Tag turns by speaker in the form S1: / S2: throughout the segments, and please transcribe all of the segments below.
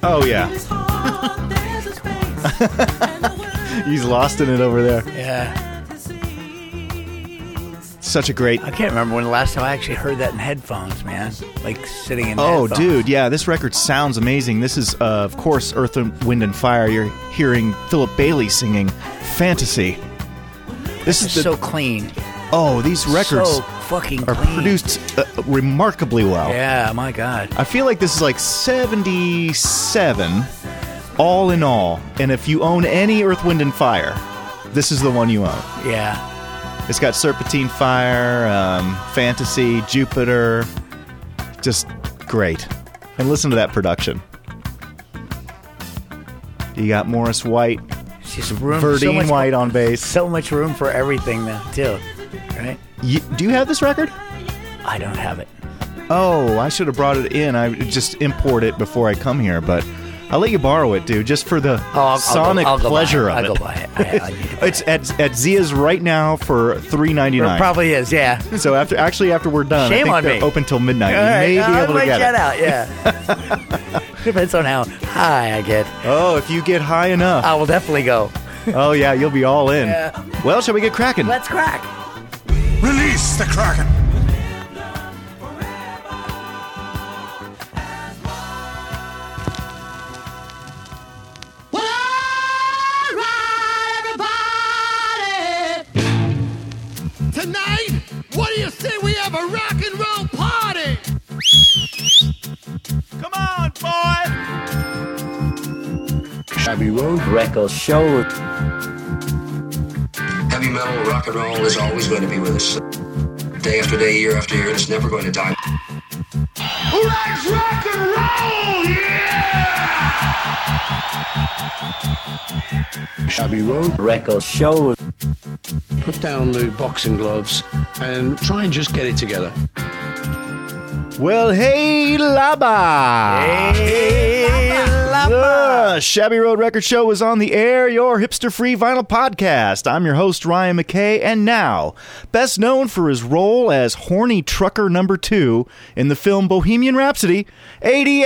S1: Oh, yeah. He's lost in it over there.
S2: Yeah.
S1: Such a great...
S2: I can't remember when the last time I actually heard that in headphones, man. Like sitting in headphones.
S1: Oh, dude, yeah, this record sounds amazing. This is, of course, Earth, Wind, and Fire. You're hearing Philip Bailey singing Fantasy. This is
S2: so clean.
S1: Oh, these records
S2: so fucking
S1: are
S2: clean.
S1: produced remarkably well.
S2: Yeah, my God.
S1: I feel like this is like 77 all in all. And if you own any Earth, Wind, and Fire, this is the one you own.
S2: Yeah.
S1: It's got Serpentine Fire, Fantasy, Jupiter. Just great. And listen to that production. You got Morris White,
S2: Just room,
S1: Verdine White on bass.
S2: So much room for everything, though, too. Right?
S1: Do you have this record?
S2: I don't have it.
S1: Oh, I should have brought it in. I just import it before I come here, but I'll let you borrow it, dude, just for the sonic pleasure of it.
S2: I'll go buy it. I need to buy
S1: It's at Zia's right now for $3.99.
S2: It probably is, yeah.
S1: So after we're done,
S2: Shame
S1: I
S2: on
S1: think they're
S2: me.
S1: open till midnight.
S2: All right,
S1: You may be able to get it.
S2: out, yeah. Depends on how high I get.
S1: Oh, if you get high enough.
S2: I will definitely go.
S1: Oh, yeah, you'll be all in.
S2: Yeah.
S1: Well, shall we get cracking?
S2: Let's crack.
S3: Release the Kraken.
S4: Tonight, what do you say we have a rock and roll party?
S1: Come on, boy!
S5: Abbey Road Record Show.
S6: Heavy metal, rock and roll is always going to be with us. Day after day, year after year, it's never going to die.
S4: Let's rock and roll, yeah!
S5: Abbey Road Record Show.
S7: Put down the boxing gloves and try and just get it together.
S1: Well, hey, Laba!
S2: Hey, Laba!
S1: The Shabby Road Record Show is on the air, your hipster-free vinyl podcast. I'm your host, Ryan McKay, and now, best known for his role as Horny Trucker number 2 in the film Bohemian Rhapsody, A.D.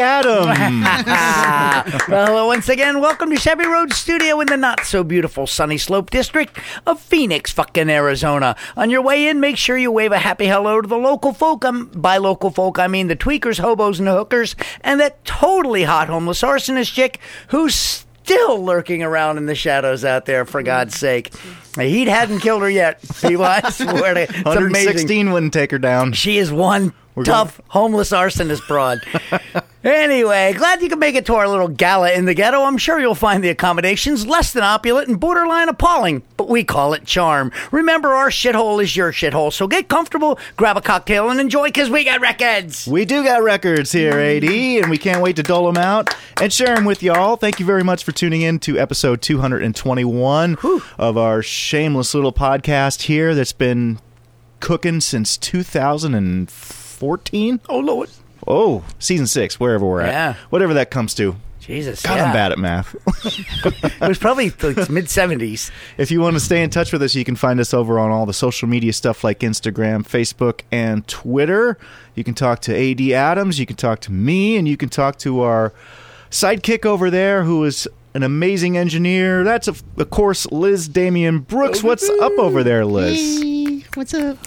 S1: Adams.
S2: Well, once again, welcome to Shabby Road Studio in the not-so-beautiful Sunny Slope District of Phoenix, fucking Arizona. On your way in, make sure you wave a happy hello to the local folk. By local folk, I mean the tweakers, hobos, and hookers, and that totally hot homeless arsonist chick who's still lurking around in the shadows out there, for God's sake. He hadn't killed her yet. I swear to it's
S1: 116
S2: amazing.
S1: wouldn't take her down.
S2: She is one tough, homeless arsonist broad. Anyway, glad you could make it to our little gala in the ghetto. I'm sure you'll find the accommodations less than opulent and borderline appalling, but we call it charm. Remember, our shithole is your shithole, so get comfortable, grab a cocktail, and enjoy, because we got records.
S1: We do got records here, AD, and we can't wait to dole them out and share them with y'all. Thank you very much for tuning in to episode 221 of our shameless little podcast here that's been cooking since 2014.
S2: Oh, Lord.
S1: Oh, season 6, wherever we're at.
S2: Yeah.
S1: Whatever that comes to.
S2: Jesus,
S1: God, I'm bad at math.
S2: It was probably the mid-70s.
S1: If you want to stay in touch with us, you can find us over on all the social media stuff like Instagram, Facebook, and Twitter. You can talk to A.D. Adams, you can talk to me, and you can talk to our sidekick over there who is an amazing engineer. That's, of course, Liz Damian Brooks. What's up over there, Liz?
S8: Hey, what's up?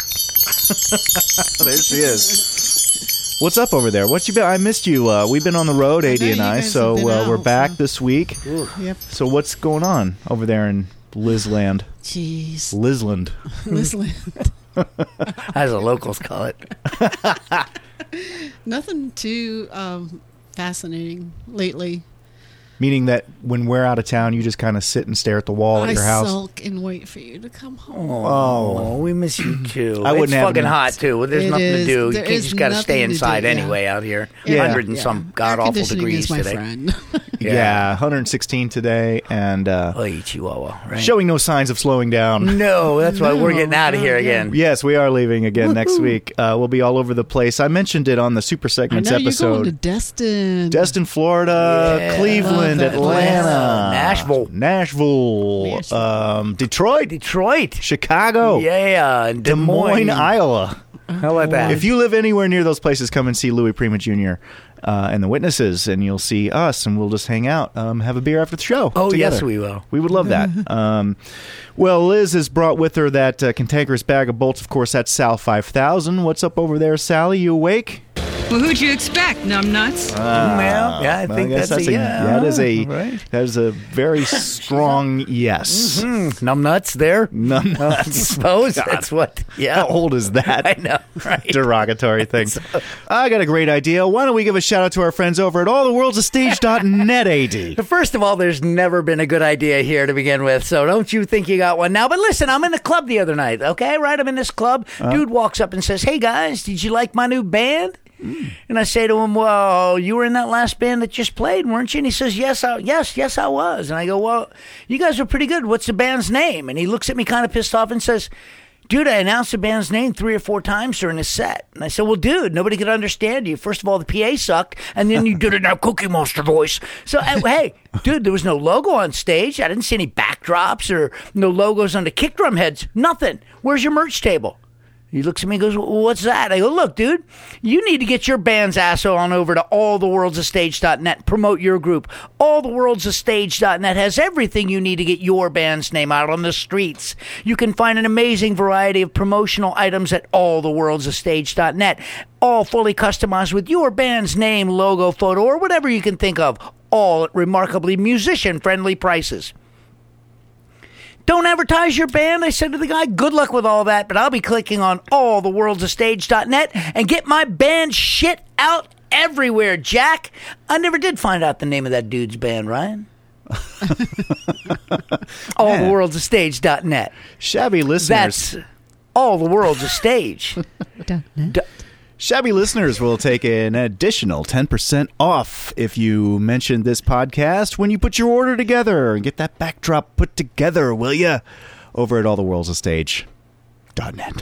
S1: There she is. What's up over there? What you been? I missed you. We've been on the road, AD and I, so we're back this week.
S8: Yep.
S1: So what's going on over there in Lizland?
S8: Jeez.
S1: Lizland.
S8: Lizland.
S2: As the locals call it.
S8: Nothing too fascinating lately.
S1: Meaning that when we're out of town, you just kind of sit and stare at the wall at your house.
S8: I sulk and wait for you to come home.
S2: Oh, we miss you too.
S1: I wouldn't
S2: it's
S1: have
S2: fucking
S1: any-
S2: hot too. There's
S8: It
S2: nothing to
S8: is.
S2: do.
S8: There
S2: You
S8: is
S2: just got to stay
S8: nothing to
S2: inside
S8: do, yeah.
S2: anyway out here.
S1: Yeah.
S2: 100 and some god
S8: Air
S2: awful
S8: conditioning
S2: degrees
S8: is my
S2: today.
S8: friend.
S1: Yeah, 116 today, and
S2: Oy, Chihuahua, right?
S1: showing no signs of slowing down.
S2: No, that's why we're getting out of here
S8: no.
S2: again.
S1: Yes, we are leaving again next week. We'll be all over the place. I mentioned it on the Super
S8: I
S1: Segments
S8: know you're
S1: episode.
S8: going to Destin.
S1: Destin, Florida,
S2: Yeah.
S1: Cleveland,
S8: Love that
S1: Atlanta,
S2: place.
S1: Nashville, Detroit,
S2: Detroit.
S1: Chicago,
S2: Yeah, and
S1: Des Moines, Iowa.
S2: How about that?
S1: If you live anywhere near those places, come and see Louis Prima Jr. And the Witnesses, and you'll see us, and we'll just hang out, have a beer after the show.
S2: Oh,
S1: together.
S2: yes, we will.
S1: We would love that. Well, Liz has brought with her that cantankerous bag of bolts. Of course, that's Sal 5000. What's up over there, Sally? You awake?
S9: Well, who'd you expect, numbnuts?
S2: Well, yeah, I think
S1: guess
S2: that's a yeah.
S1: That is a
S2: right.
S1: that is a very strong yes.
S2: Numbnuts there.
S1: Numbnuts.
S2: I suppose that's what. Yeah.
S1: How old is that?
S2: I know, right?
S1: Derogatory thing. I got a great idea. Why don't we give a shout out to our friends over at alltheworldsastage.net, AD?
S2: First of all, there's never been a good idea here to begin with, so don't you think you got one now. But listen, I'm in the club the other night, okay? Right? I'm in this club. Dude walks up and says, "Hey, guys, did you like my new band?" And I say to him, "Well, you were in that last band that just played, weren't you?" And he says, yes, I was. And I go, "Well, you guys are pretty good. What's the band's name?" And he looks at me kind of pissed off and says, "Dude, I announced the band's name 3 or 4 times during a set." And I said, "Well, dude, nobody could understand you. First of all, the PA sucked, and then you did it in that Cookie Monster voice. So, hey, dude, there was no logo on stage. I didn't see any backdrops or no logos on the kick drum heads. Nothing. Where's your merch table?" He looks at me and goes, "Well, what's that?" I go, "Look, dude, you need to get your band's asshole on over to alltheworldsastage.net. Promote your group. Alltheworldsastage.net has everything you need to get your band's name out on the streets. You can find an amazing variety of promotional items at alltheworldsastage.net, all fully customized with your band's name, logo, photo, or whatever you can think of, all at remarkably musician-friendly prices." "Don't advertise your band," I said to the guy. "Good luck with all that, but I'll be clicking on alltheworldsastage.net and get my band shit out everywhere, Jack." I never did find out the name of that dude's band, Ryan. Alltheworldsastage.net.
S1: Shabby listeners.
S2: That's All the World's a Stage.
S1: Shabby listeners will take an additional 10% off if you mention this podcast when you put your order together and get that backdrop put together, will you? Over at alltheworldsastage.net.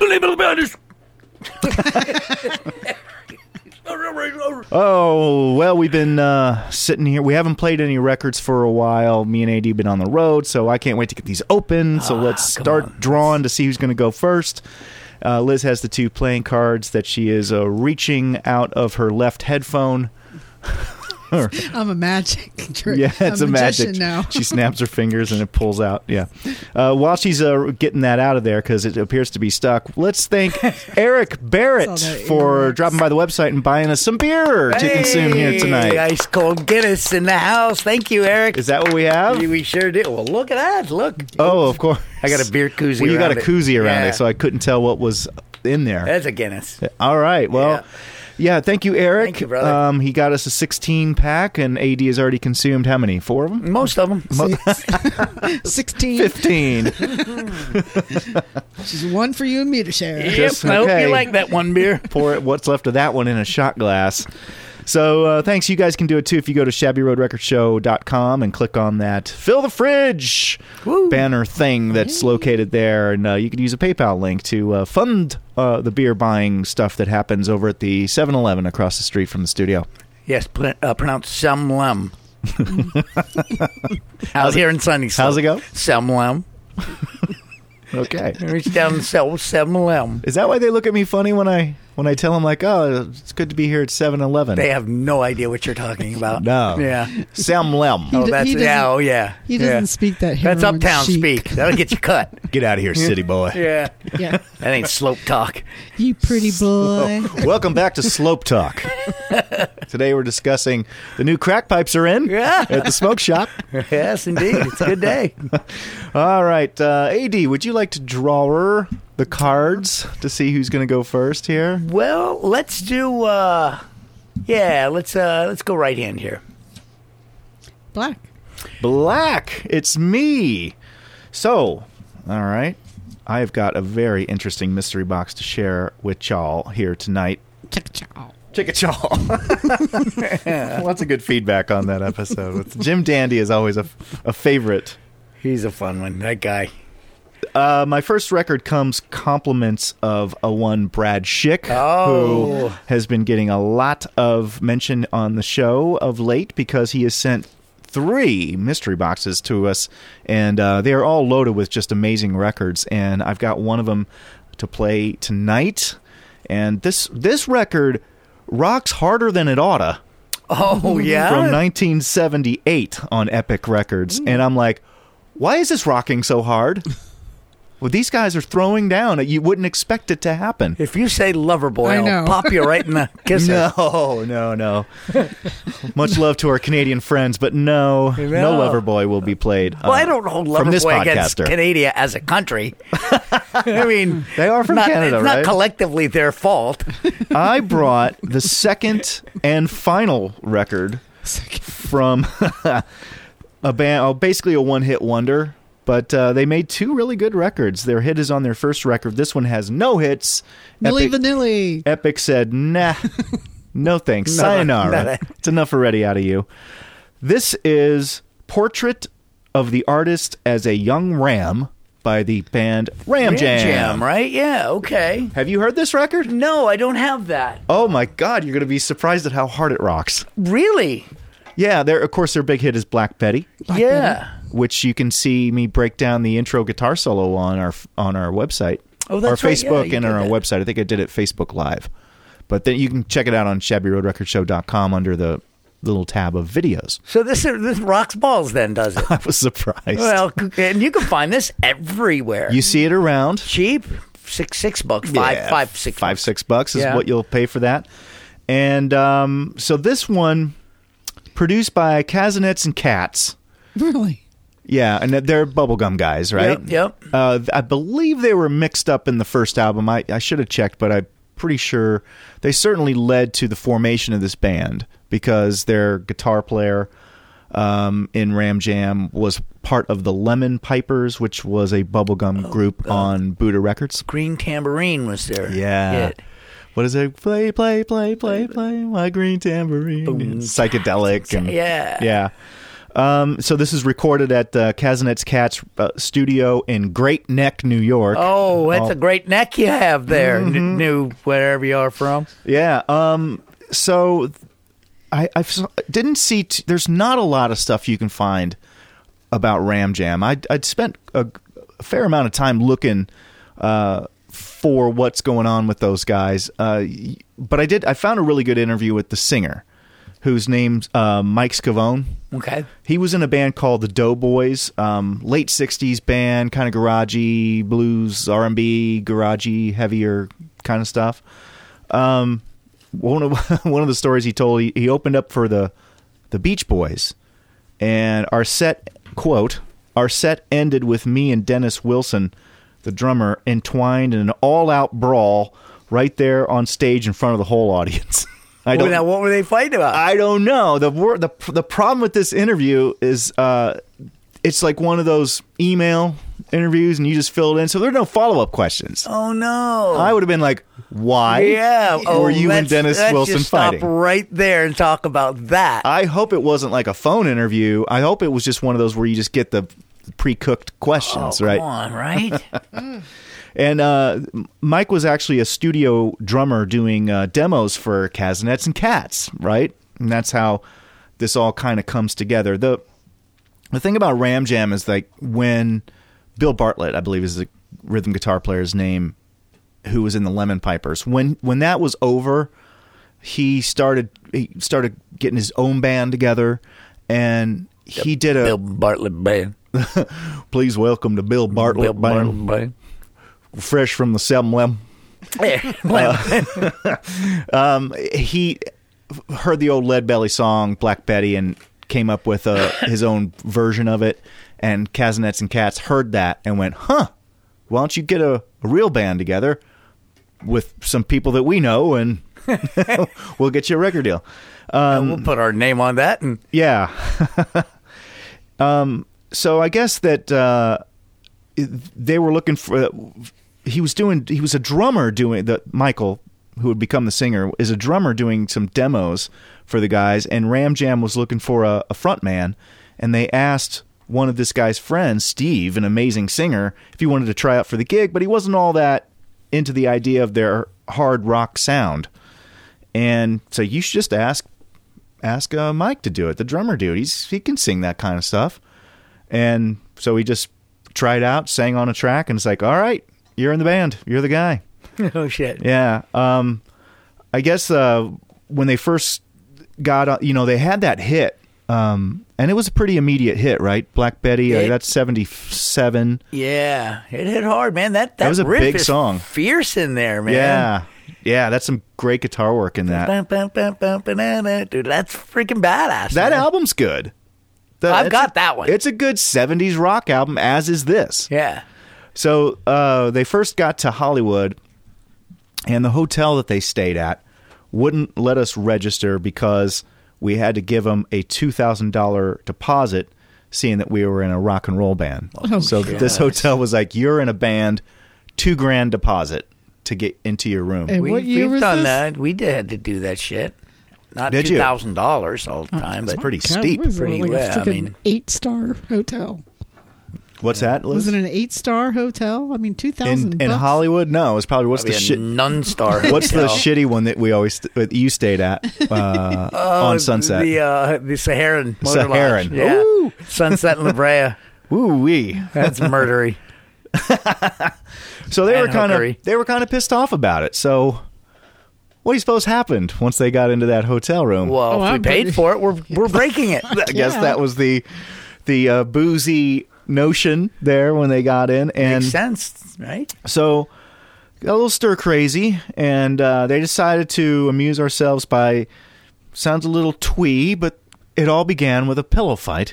S1: Oh, well, we've been sitting here. We haven't played any records for a while. Me and AD have been on the road, so I can't wait to get these open. So let's start drawing to see who's going to go first. Liz has the 2 playing cards that she is reaching out of her left headphone.
S8: I'm a magic trick.
S1: Yeah, it's
S8: I'm
S1: a magic.
S8: now.
S1: She snaps her fingers and it pulls out. Yeah. While she's getting that out of there because it appears to be stuck, let's thank Eric Barrett for dropping by the website and buying us some beer to consume here tonight.
S2: Ice cold Guinness in the house. Thank you, Eric.
S1: Is that what we have?
S2: We sure do. Well, look at that. Look.
S1: Oh, of course.
S2: I got a beer koozie.
S1: Well, you got a
S2: around
S1: koozie around
S2: Yeah.
S1: it, so I couldn't tell what was in there.
S2: That's a Guinness.
S1: All right. Well, yeah, thank you, Eric.
S2: Thank you, brother.
S1: He got us a 16-pack, and AD has already consumed how many? 4 of them?
S2: Most of them.
S8: 16.
S1: 15.
S8: She's one for you and me to share.
S2: Yep, I hope
S1: okay.
S2: you like that one beer.
S1: Pour what's left of that one in a shot glass. So thanks. You guys can do it too if you go to shabbyroadrecordshow.com and click on that Fill the Fridge banner thing that's located there. And you can use a PayPal link to fund the beer buying stuff that happens over at the 7-Eleven across the street from the studio.
S2: Yes, pronounced Semlem. Out here in Sunny Slope.
S1: How's it go?
S2: Semlem.
S1: Okay.
S2: Reach down and sell Semlem.
S1: Is that why they look at me funny when I tell them, like, "Oh, it's good to be here at 7-Eleven"?
S2: They have no idea what you're talking about.
S1: No.
S2: Yeah.
S1: Sam Lem.
S2: Oh, that's
S8: he doesn't-
S2: yeah. Oh, yeah.
S8: He doesn't
S2: Yeah.
S8: speak that.
S2: That's
S8: heroin
S2: uptown
S8: chic.
S2: speak. That'll get you cut.
S1: Get out of here, city boy.
S2: Yeah.
S8: Yeah.
S2: That ain't slope talk.
S8: You pretty boy.
S1: Welcome back to Slope Talk. Today we're discussing the new crack pipes are in
S2: Yeah.
S1: at the smoke shop.
S2: Yes, indeed. It's a good day.
S1: All right, AD, would you like to draw the cards to see who's going to go first here?
S2: Well, let's do. Let's go right hand here.
S8: Black.
S1: Black. It's me. So, all right, I've got a very interesting mystery box to share with y'all here tonight.
S8: Chick-chow.
S1: Chick-a-chaw. Lots of good feedback on that episode. Jim Dandy is always a favorite.
S2: He's a fun one. That guy.
S1: My first record comes compliments of a one Brad Schick,
S2: Oh.
S1: who has been getting a lot of mention on the show of late because he has sent 3 mystery boxes to us, and they are all loaded with just amazing records, and I've got one of them to play tonight. And this record rocks harder than it oughta.
S2: Oh, yeah?
S1: From 1978 on Epic Records. And I'm like, why is this rocking so hard? Well, these guys are throwing down. You wouldn't expect it to happen.
S2: If you say Loverboy,
S8: I know.
S2: I'll pop you right in the kisser.
S1: No. Much love to our Canadian friends, but no Loverboy will be played.
S2: Well, I don't hold
S1: from this
S2: Loverboy against
S1: podcaster.
S2: Canada as a country. I mean,
S1: They are from Canada,
S2: it's
S1: right?
S2: not collectively their fault.
S1: I brought the second and final record from a band, basically a one-hit wonder. But they made two really good records. Their hit is on their first record. This one has no hits.
S8: Milli Vanilli.
S1: Epic said, nah, no thanks. Sayonara. It's enough already out of you. This is Portrait of the Artist as a Young Ram by the band Ram Jam.
S2: Right? Yeah, okay.
S1: Have you heard this record?
S2: No, I don't have that.
S1: Oh my God, you're going to be surprised at how hard it rocks.
S2: Really?
S1: Yeah, of course their big hit is Black Betty.
S2: Yeah.
S1: Which you can see me break down the intro guitar solo on our website.
S2: Oh, that's
S1: our
S2: right.
S1: Facebook
S2: Yeah,
S1: and on our website. I think I did it Facebook Live. But then you can check it out on shabbyroadrecordshow.com under the little tab of videos.
S2: So this rocks balls then, does it?
S1: I was surprised.
S2: Well, and you can find this everywhere.
S1: You see it around.
S2: Cheap, $6 bucks,
S1: Yeah, $5-6 is what you'll pay for that. And so this one, produced by Kazenets and Cats.
S8: Really?
S1: Yeah, and they're bubblegum guys, right?
S2: Yep.
S1: I believe they were mixed up in the first album. I should have checked, but I'm pretty sure they certainly led to the formation of this band because their guitar player in Ram Jam was part of the Lemon Pipers, which was a bubblegum group on Buddha Records.
S2: Green Tambourine was there.
S1: Yeah. What is it? Play, my green tambourine. Psychedelic. And,
S2: yeah.
S1: So this is recorded at Kazenets Cats studio in Great Neck, New York.
S2: Oh, that's a great neck you have there, new wherever you are from.
S1: Yeah. So I didn't see. There's not a lot of stuff you can find about Ram Jam. I'd spent a fair amount of time looking for what's going on with those guys, but I found a really good interview with the singer, whose name's Mike Scavone.
S2: Okay.
S1: He was in a band called the Doughboys, late 60s band, kind of garagey, blues, R&B, garagey, heavier kind of stuff. One of the stories he told, he opened up for the Beach Boys, and our set, quote, our set ended with me and Dennis Wilson, the drummer, entwined in an all-out brawl right there on stage in front of the whole audience.
S2: What were they fighting about?
S1: I don't know. The problem with this interview is it's like one of those email interviews and you just fill it in, so there are no follow-up questions.
S2: Oh, no.
S1: I would have been like, why were you and Dennis Wilson
S2: just
S1: fighting?
S2: Stop right there and talk about that.
S1: I hope it wasn't like a phone interview. I hope it was just one of those where you just get the pre-cooked questions, right?
S2: Come on, right?
S1: And Mike was actually a studio drummer doing demos for Kazenets and Cats, right? And that's how this all kind of comes together. The thing about Ram Jam is like when Bill Bartlett, I believe is the rhythm guitar player's name, who was in the Lemon Pipers, when that was over, he started getting his own band together, and he did a
S2: Bill Bartlett Band.
S1: Please welcome to Bill Bartlett Band. Fresh from the 7-Eleven. He heard the old Lead Belly song Black Betty and came up with his own version of it, and Kazenets and Cats heard that and went, why don't you get a real band together with some people that we know, and we'll get you a record deal.
S2: We'll put our name on that. And
S1: yeah. So I guess that they were looking for. He was a drummer doing Michael, who would become the singer, is a drummer doing some demos for the guys, and Ram Jam was looking for a front man, and they asked one of this guy's friends, Steve, an amazing singer, if he wanted to try out for the gig, but he wasn't all that into the idea of their hard rock sound. And so you should just ask Mike to do it, the drummer dude. He can sing that kind of stuff. And so he just tried out, sang on a track, and it's like, all right, you're in the band. You're the guy.
S2: Oh shit.
S1: Yeah. I guess when they first got, they had that hit, and it was a pretty immediate hit, right? Black Betty, that's 77.
S2: Yeah, it hit hard, man. That
S1: was a
S2: riff
S1: big
S2: is
S1: song.
S2: Fierce in there, man.
S1: Yeah, that's some great guitar work in that.
S2: Dude, that's freaking badass.
S1: That
S2: man.
S1: album's good.
S2: I've got that one.
S1: It's a good 70s rock album, as is this.
S2: Yeah.
S1: So they first got to Hollywood, and the hotel that they stayed at wouldn't let us register because we had to give them a $2,000 deposit, seeing that we were in a rock and roll band. So this hotel was like, you're in a band, $2,000 deposit to get into your room.
S8: And what year
S2: We've
S8: was
S2: done
S8: this?
S2: that. We had to do that shit. Not
S1: Did you?
S2: $2,000 all the time,
S1: It's
S2: but
S1: pretty
S8: God,
S1: steep.
S8: was it
S2: Pretty
S8: like
S2: well,
S8: a
S2: I
S8: freaking
S2: mean-
S8: 8-star hotel?
S1: What's that, Liz?
S8: Was it an 8-star hotel? I mean, $2,000
S1: in Hollywood? No, it's probably what's
S2: probably
S1: the
S2: a
S1: shit.
S2: nun-star
S1: What's the
S2: hotel.
S1: shitty one that we always you stayed at on Sunset?
S2: The Saharan Motor
S1: Saharan.
S2: Lodge. Yeah.
S1: Ooh.
S2: Sunset in La Brea.
S1: Woo wee.
S2: That's murdery.
S1: So they
S2: And
S1: were
S2: hookery.
S1: kind of pissed off about it. So what do you suppose happened once they got into that hotel room?
S2: Well, if we
S8: I'm
S2: paid
S8: pretty-
S2: for it, we're breaking it.
S1: I guess
S8: Yeah.
S1: that was the boozy notion there when they got in, and
S2: Makes sense, right?
S1: so got a little stir crazy, and they decided to amuse ourselves by, sounds a little twee, but it all began with a pillow fight,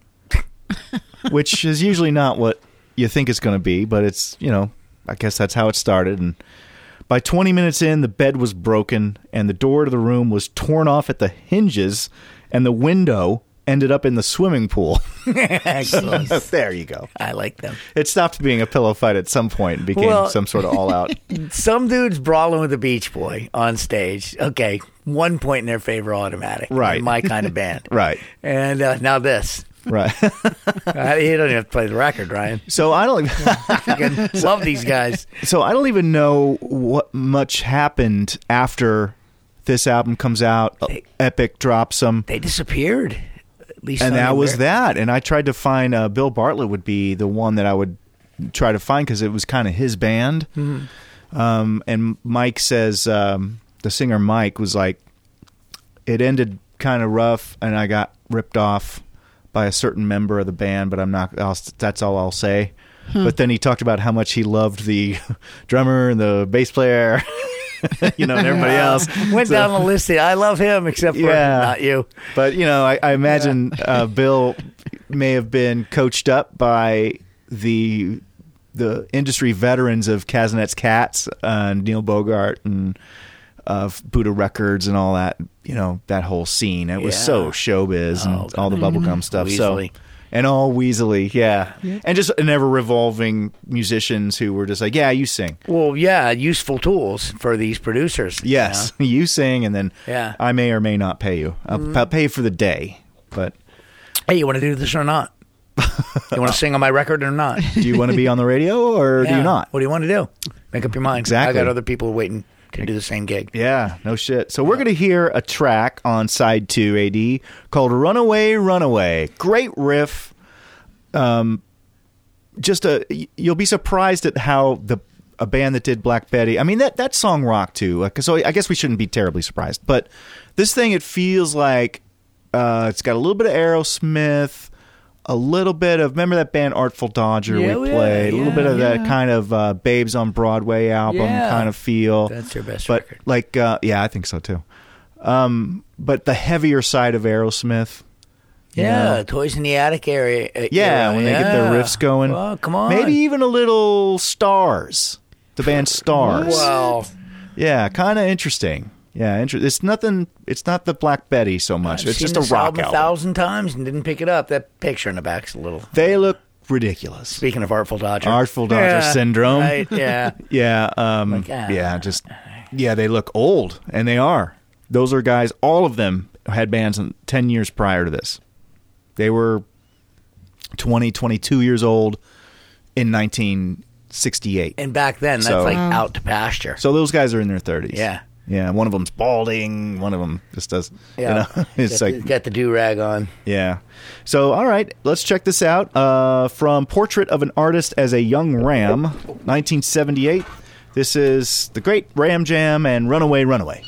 S1: which is usually not what you think it's going to be, but it's, I guess that's how it started. And by 20 minutes in, the bed was broken, and the door to the room was torn off at the hinges, and the window ended up in the swimming pool.
S2: Excellent.
S1: There you go.
S2: I like them.
S1: It stopped being a pillow fight at some point and became
S2: Well-
S1: some sort of all-out.
S2: Some dudes brawling with the Beach Boy on stage. Okay, 1 point in their favor automatic.
S1: Right.
S2: My kind of band.
S1: Right,
S2: And now this.
S1: right.
S2: You don't even have to play the record, Ryan.
S1: So I don't.
S2: Freaking love these guys.
S1: So I don't even know what much happened after this album comes out. Epic drops them,
S2: They disappeared. At least
S1: and
S2: on
S1: that
S2: the
S1: was
S2: Amer-
S1: that. And I tried to find Bill Bartlett would be the one that I would try to find because it was kind of his band. And Mike says the singer Mike was like, it ended kind of rough, and I got ripped off by a certain member of the band, but that's all I'll say. But then he talked about how much he loved the drummer and the bass player, and everybody else.
S2: Went down the list. I love him, except for not you.
S1: But I imagine Bill may have been coached up by the industry veterans of Kaznet's Cats, Neil Bogart and Buddha Records and all that. That whole scene. It was so showbiz and all the bubblegum stuff.
S2: Weaselly.
S1: So. And all weaselly, yeah. And just an ever-revolving musicians who were just like, yeah, you sing.
S2: Well, yeah, useful tools for these producers.
S1: Yes, you sing, and then
S2: Yeah.
S1: I may or may not pay you. I'll pay you for the day, but
S2: Hey, you want to do this or not? You want to sing on my record or not?
S1: do you want to be on the radio or do
S2: Yeah.
S1: you not?
S2: What do you want to do? Make up your mind.
S1: Exactly.
S2: I got other people waiting to do the same gig.
S1: Yeah, no shit. So we're going to hear a track on side 2, AD, called Runaway, Runaway. Great riff. You'll be surprised at how a band that did Black Betty, I mean, that song rocked too. So I guess we shouldn't be terribly surprised. But this thing, it feels like it's got a little bit of Aerosmith, a little bit of, remember that band Artful Dodger we played? A little bit of that kind of Babes on Broadway album kind of feel.
S2: That's their best
S1: But
S2: record.
S1: yeah, I think so too. But the heavier side of Aerosmith.
S2: Yeah, Toys in the Attic area.
S1: Yeah, when they get their riffs going.
S2: Oh, come on.
S1: Maybe even a little Stars. The band Stars.
S2: Well,
S1: Yeah, kind of interesting. Yeah, it's nothing. It's not the Black Betty so much. It's
S2: seen
S1: just a
S2: this
S1: rock
S2: album
S1: album.
S2: 1,000 times and didn't pick it up. That picture in the back's a little.
S1: They look ridiculous.
S2: Speaking of Artful Dodger.
S1: Artful Dodger syndrome.
S2: Right, yeah.
S1: Yeah, they look old, and they are. Those are guys, all of them had bands 10 years prior to this. They were 20, 22 years old in 1968.
S2: And back then, that's
S1: So-
S2: like out to pasture.
S1: So those guys are in their 30s.
S2: Yeah.
S1: Yeah, one of them's balding, one of them just does,
S2: Yeah.
S1: it's like,
S2: Got the do-rag on.
S1: yeah. So, all right, let's check this out. From Portrait of an Artist as a Young Ram, 1978. This is the Great Ram Jam and Runaway, Runaway.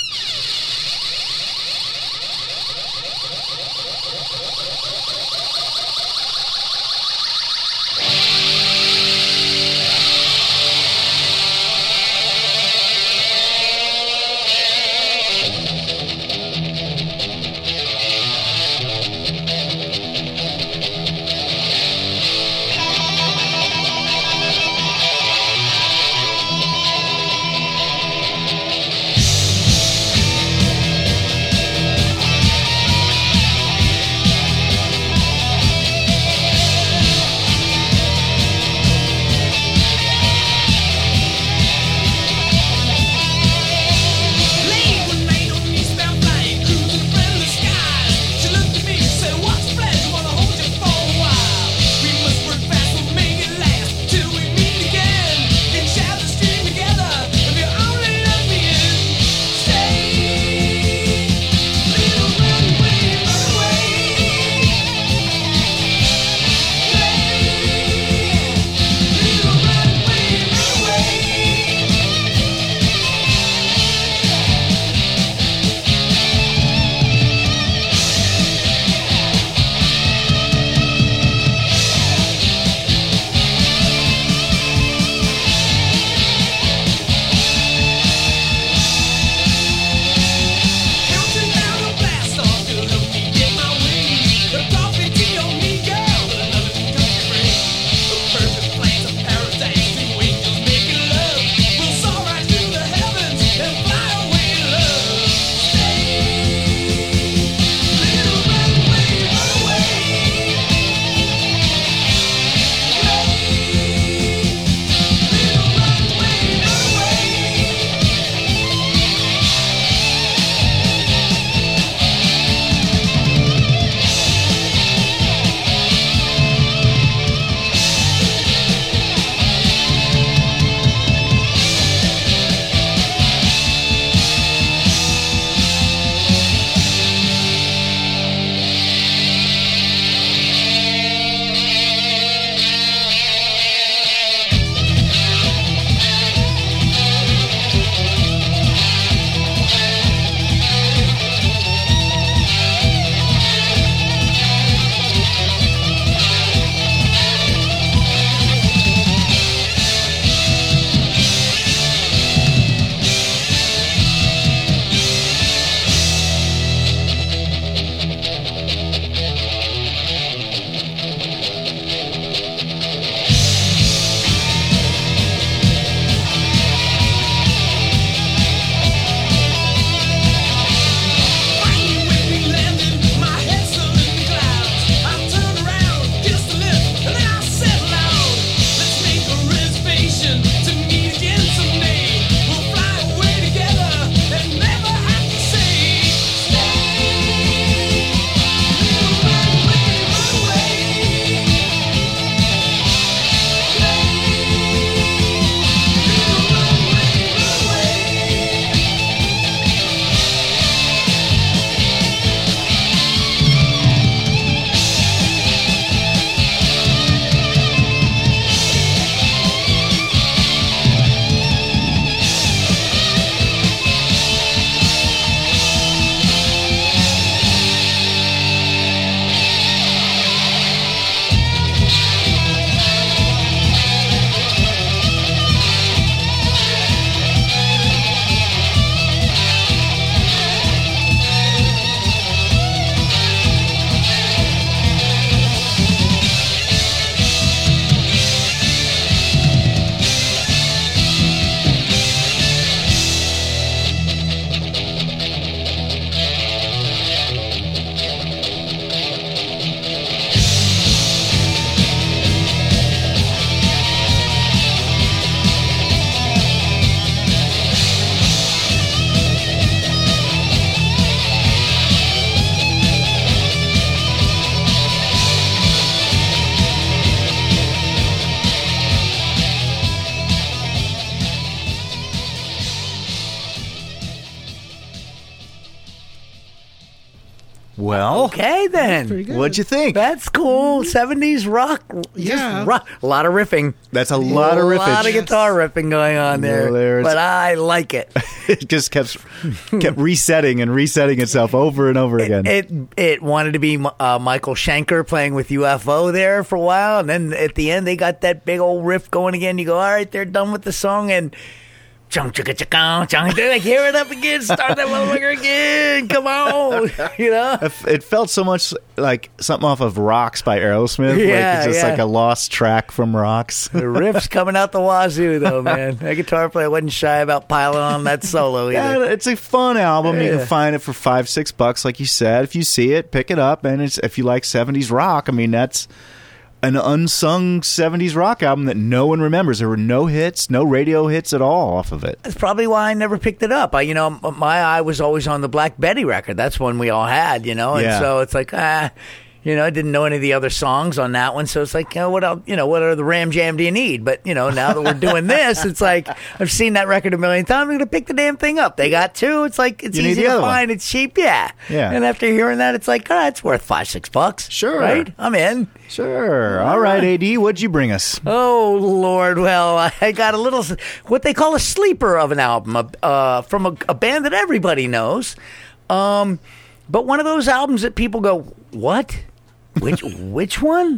S1: Well,
S2: Okay, then.
S8: Pretty good.
S1: what'd you think?
S2: That's cool. 70s rock.
S8: Yeah.
S2: Just rock. A lot of riffing.
S1: That's a lot of
S2: A
S1: riffage.
S2: lot of guitar riffing going on there.
S1: There's-
S2: But I like it.
S1: It just kept resetting and resetting itself over and over again.
S2: It wanted to be Michael Schenker playing with UFO there for a while, and then at the end they got that big old riff going again. You go, all right, they're done with the song, and like, hear it up again, start that motherfucker again. Come on, you know.
S1: It felt so much like something off of Rocks by Aerosmith.
S2: Yeah,
S1: like it's just
S2: yeah.
S1: like a lost track from Rocks.
S2: The riff's coming out the wazoo, though, man. That guitar player wasn't shy about piling on that solo either.
S1: Yeah, it's a fun album. You
S2: Yeah.
S1: can find it for $5-6, like you said. If you see it, pick it up. And if you like 70s rock, I mean, that's an unsung 70s rock album that no one remembers. There were no hits, no radio hits at all off of it.
S2: That's probably why I never picked it up. My eye was always on the Black Betty record. That's one we all had, you know. And
S1: Yeah.
S2: so it's like, I didn't know any of the other songs on that one. So it's like, what else, what are the Ram Jam do you need? But, now that we're doing this, it's like, I've seen that record a million times. I'm going to pick the damn thing up. They got two. It's like, it's
S1: You need
S2: easy
S1: the
S2: to
S1: other one.
S2: find. It's cheap. Yeah.
S1: Yeah.
S2: And after hearing that, it's like, it's worth $5-6.
S1: Sure.
S2: Right? I'm in.
S1: Sure. All right, AD, what'd you bring us?
S2: Oh, Lord. Well, I got a little, what they call a sleeper of an album from a band that everybody knows. But one of those albums that people go, what? Which one?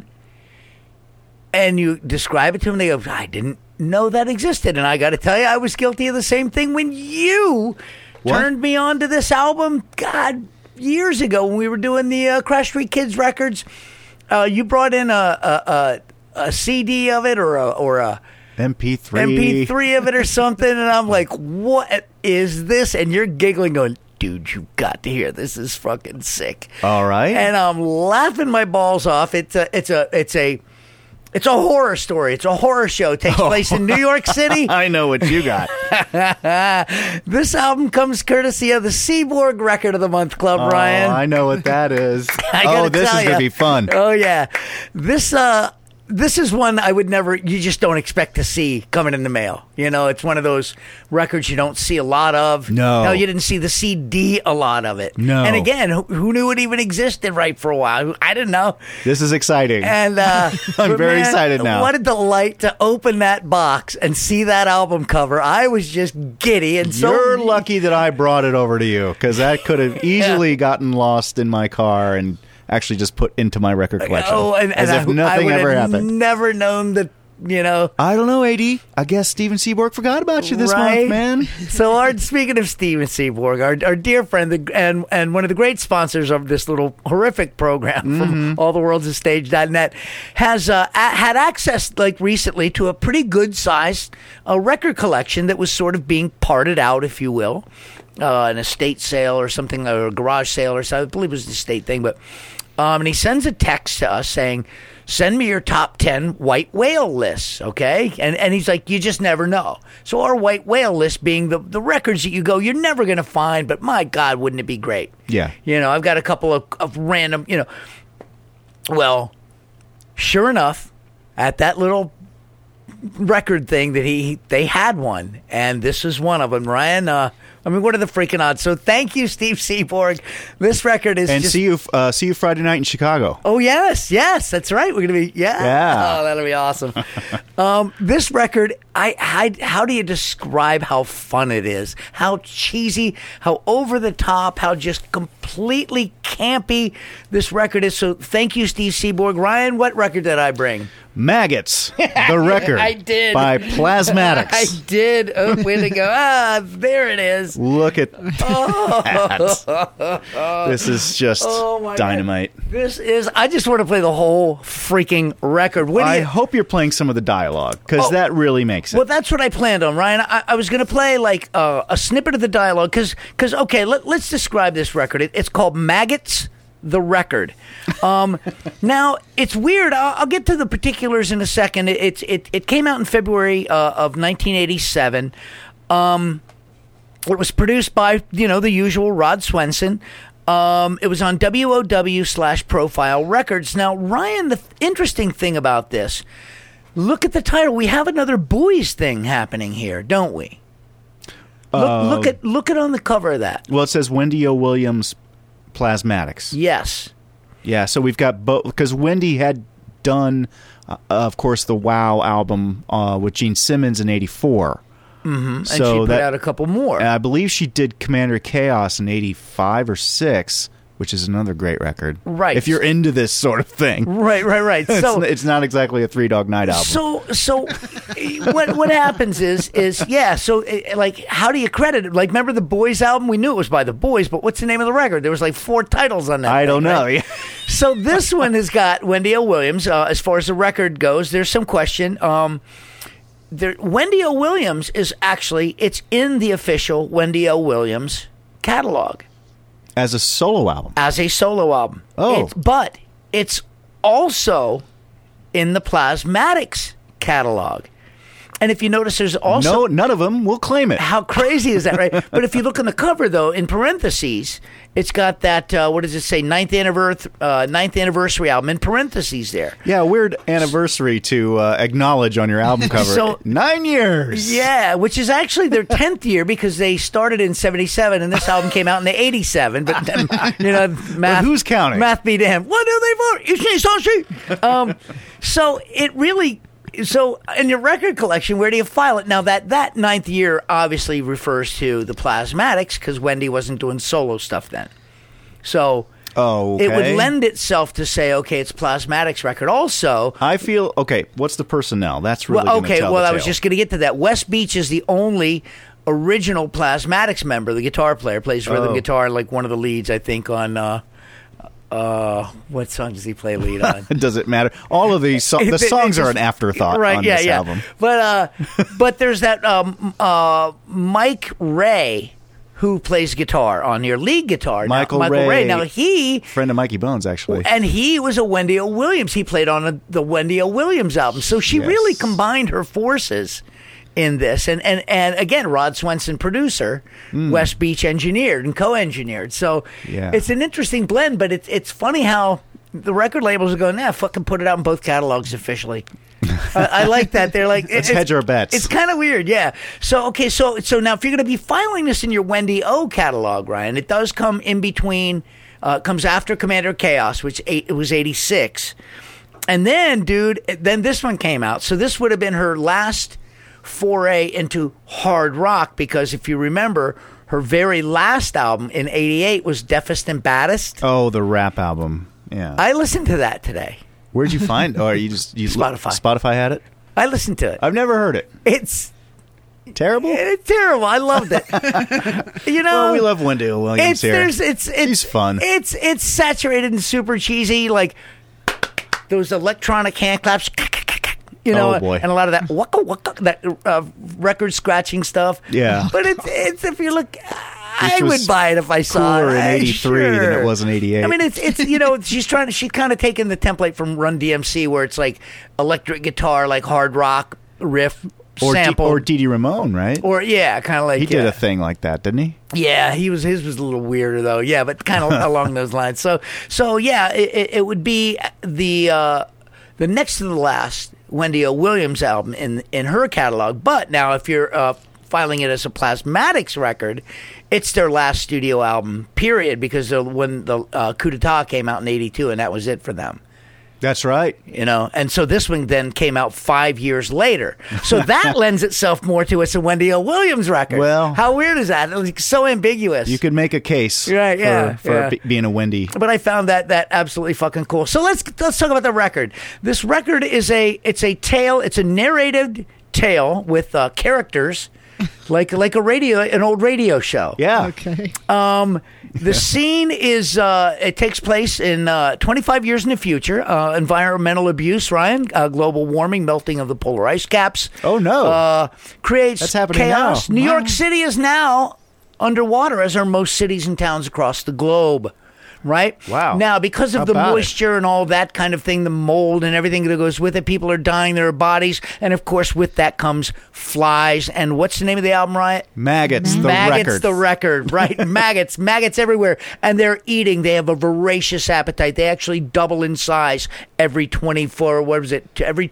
S2: And you describe it to them, they go, I didn't know that existed. And I got to tell you, I was guilty of the same thing when you turned me on to this album, God, years ago when we were doing the Crash Street Kids records. You brought in a CD of it or a
S1: MP3
S2: of it or something, and I'm like, what is this? And you're giggling, going, dude, you got to hear this. Is fucking sick.
S1: All right.
S2: And I'm laughing my balls off. It's a horror story. It's a horror show. It takes place in New York City.
S1: I know what you got.
S2: This album comes courtesy of the Seaborg Record of the Month Club, Ryan.
S1: I know what that is.
S2: gotta
S1: This is
S2: tell
S1: going to
S2: ya.
S1: be fun.
S2: Oh, yeah. This is one I would never, you just don't expect to see coming in the mail. It's one of those records you don't see a lot of.
S1: No.
S2: Hell, you didn't see the CD a lot of it.
S1: No.
S2: And again, who knew it even existed right for a while? I didn't know.
S1: This is exciting.
S2: And
S1: I'm very excited now.
S2: What a delight to open that box and see that album cover. I was just giddy. And so
S1: You're lucky that I brought it over to you, because that could have easily gotten lost in my car and actually just put into my record collection. As if nothing ever happened.
S2: Never known that,
S1: I don't know, AD. I guess Steven Seaborg forgot about you this month, man.
S2: So, speaking of Steven Seaborg, our dear friend and one of the great sponsors of this little horrific program from alltheworldsastage.net has had access, like recently, to a pretty good-sized record collection that was sort of being parted out, if you will, an estate sale or something, or a garage sale or something. I believe it was an estate thing, but and he sends a text to us saying, send me your top 10 white whale lists, okay? And he's like, you just never know. So our white whale list being the records that you go, you're never going to find, but my God, wouldn't it be great?
S1: Yeah.
S2: I've got a couple of random, Well, sure enough, at that little record thing that they had one, and this is one of them. Ryan, what are the freaking odds? So thank you, Steve Seaborg. This record is
S1: see you Friday night in Chicago.
S2: Oh, yes, that's right. We're going to be,
S1: Yeah.
S2: Oh, that'll be awesome. This record, how do you describe how fun it is? How cheesy, how over the top, how just completely campy this record is. So thank you, Steve Seaborg. Ryan, what record did I bring?
S1: Maggots, the record.
S2: I did.
S1: By Plasmatics.
S2: I did. Oh, way to go. there it is.
S1: Look at that. This is just dynamite.
S2: God. This is, I just want to play the whole freaking record.
S1: I hope you're playing some of the dialogue, because that really makes it.
S2: Well, that's what I planned on, Ryan. I was going to play like a snippet of the dialogue because okay, let's describe this record. It's called Maggots, the Record. Now, it's weird. I'll get to the particulars in a second. It came out in February of 1987. It was produced by, the usual Rod Swenson. It was on WOW/Profile Records. Now, Ryan, the interesting thing about this, look at the title. We have another Boys thing happening here, don't we? Look at on the cover of that.
S1: Well, it says Wendy O. Williams Plasmatics.
S2: Yes.
S1: Yeah, so we've got both, because Wendy had done, of course, the Wow album with Gene Simmons in '84.
S2: Mm-hmm. And
S1: So
S2: she put
S1: that-
S2: out a couple more.
S1: And I believe she did Commander Chaos in '85 or '6, which is another great record.
S2: Right.
S1: If you're into this sort of thing.
S2: Right. So
S1: it's not exactly a Three Dog Night album.
S2: So what happens is so like, how do you credit it? Like, remember the Boys album? We knew it was by the Boys, but what's the name of the record? There was like 4 titles on that.
S1: I don't know.
S2: Right?
S1: Yeah.
S2: So this one has got Wendy O. Williams. As far as the record goes, there's some question. Wendy O. Williams is actually, it's in the official Wendy O. Williams catalog.
S1: As a solo album.
S2: As a solo album.
S1: Oh.
S2: But it's also in the Plasmatics catalog. And if you notice, there's also...
S1: No, none of them will claim it.
S2: How crazy is that, right? But if you look on the cover, though, in parentheses, it's got that, what does it say, 9th anniversary album in parentheses there.
S1: Yeah, weird anniversary to acknowledge on your album cover.
S2: So-
S1: 9 years.
S2: Yeah, which is actually their 10th year, because they started in 77 and this album came out in 87. But then, math.
S1: But who's counting?
S2: Math be damned. What do they vote? You see, so it really. So in your record collection, where do you file it? Now that 9th year obviously refers to the Plasmatics, because Wendy wasn't doing solo stuff then. So
S1: okay.
S2: it would lend itself to say, okay, it's Plasmatics record. Also,
S1: I feel, okay, what's the personnel? That's really
S2: well,
S1: going to
S2: okay.
S1: tell
S2: Well,
S1: the
S2: I was
S1: tale.
S2: just going to get to that. Wes Beach is the only original Plasmatics member. The guitar player plays rhythm guitar, like one of the leads, I think, on. What song does he play lead on?
S1: Does it matter? All of these the songs are an afterthought
S2: right,
S1: on
S2: yeah,
S1: this
S2: yeah.
S1: album.
S2: But there's that Mike Ray, who plays guitar on your lead guitar.
S1: Michael
S2: Ray.
S1: Ray.
S2: Now he
S1: Friend of Mikey Bones, actually.
S2: and he was a Wendy O. Williams. He played on the Wendy O. Williams album. So she
S1: Yes.
S2: really combined her forces in this. And again, Rod Swenson, producer, West Beach engineered and co-engineered. So
S1: Yeah.
S2: it's an interesting blend, but it's funny how the record labels are going, fucking put it out in both catalogs officially. I like that. They're like,
S1: Let's hedge our bets.
S2: It's kind of weird, yeah. So, okay, so now if you're going to be filing this in your Wendy O catalog, Ryan, it does come in between, comes after Commander Chaos, which it was 86. And then, dude, then this one came out. So this would have been her last foray into hard rock, because if you remember, her very last album in 88 was Deafest and Baddest.
S1: Oh, the rap album. Yeah.
S2: I listened to that today.
S1: Where'd you find? Or you
S2: Spotify.
S1: Spotify had it?
S2: I listened to it.
S1: I've never heard it.
S2: It's
S1: Terrible?
S2: It's terrible. I loved it.
S1: Well, we love Wendy Williams here. She's fun.
S2: It's saturated and super cheesy, like those electronic hand claps.
S1: Oh, boy.
S2: And a lot of that waka waka, that record scratching stuff.
S1: Yeah.
S2: But it's if you look, I
S1: was
S2: would buy it if I saw it.
S1: cooler in
S2: I-
S1: 83 than it was in 88.
S2: I mean, it's she's kind of taken the template from Run DMC, where it's like electric guitar, like hard rock riff sample,
S1: or Dee Dee Ramone, right?
S2: or kind of like
S1: He did a thing like that, didn't he?
S2: Yeah, his was a little weirder though. Yeah, but kind of along those lines. So yeah, it would be the next to the last Wendy O. Williams album in her catalog. But now, if you're filing it as a Plasmatics record, it's their last studio album, period. Because when the Coup d'etat came out in '82, and that was it for them.
S1: That's right.
S2: And so this one then came out 5 years later. So that lends itself more to it's a Wendy O. Williams record.
S1: Well,
S2: how weird is that? It's so ambiguous.
S1: You could make a case
S2: Right, yeah,
S1: for
S2: yeah.
S1: being a Wendy.
S2: But I found that absolutely fucking cool. So let's talk about the record. This record is a tale. It's a narrated tale with characters, like an old radio show.
S1: Yeah.
S8: Okay.
S2: The scene is it takes place in 25 years in the future. Environmental abuse, Ryan, global warming, melting of the polar ice caps.
S1: Oh no,
S2: creates
S1: that's happening
S2: chaos.
S1: now.
S2: New York City is now underwater, as are most cities and towns across the globe. Right?
S1: Wow.
S2: Now, because of
S1: How
S2: the
S1: about
S2: moisture and all that kind of thing, the mold and everything that goes with it, people are dying their bodies. And, of course, with that comes flies. And what's the name of the album, Ryan?
S1: Maggots, the
S2: Maggots,
S1: record.
S2: the record, right? Maggots everywhere. And they're eating. They have a voracious appetite. They actually double in size every 24, what was it, every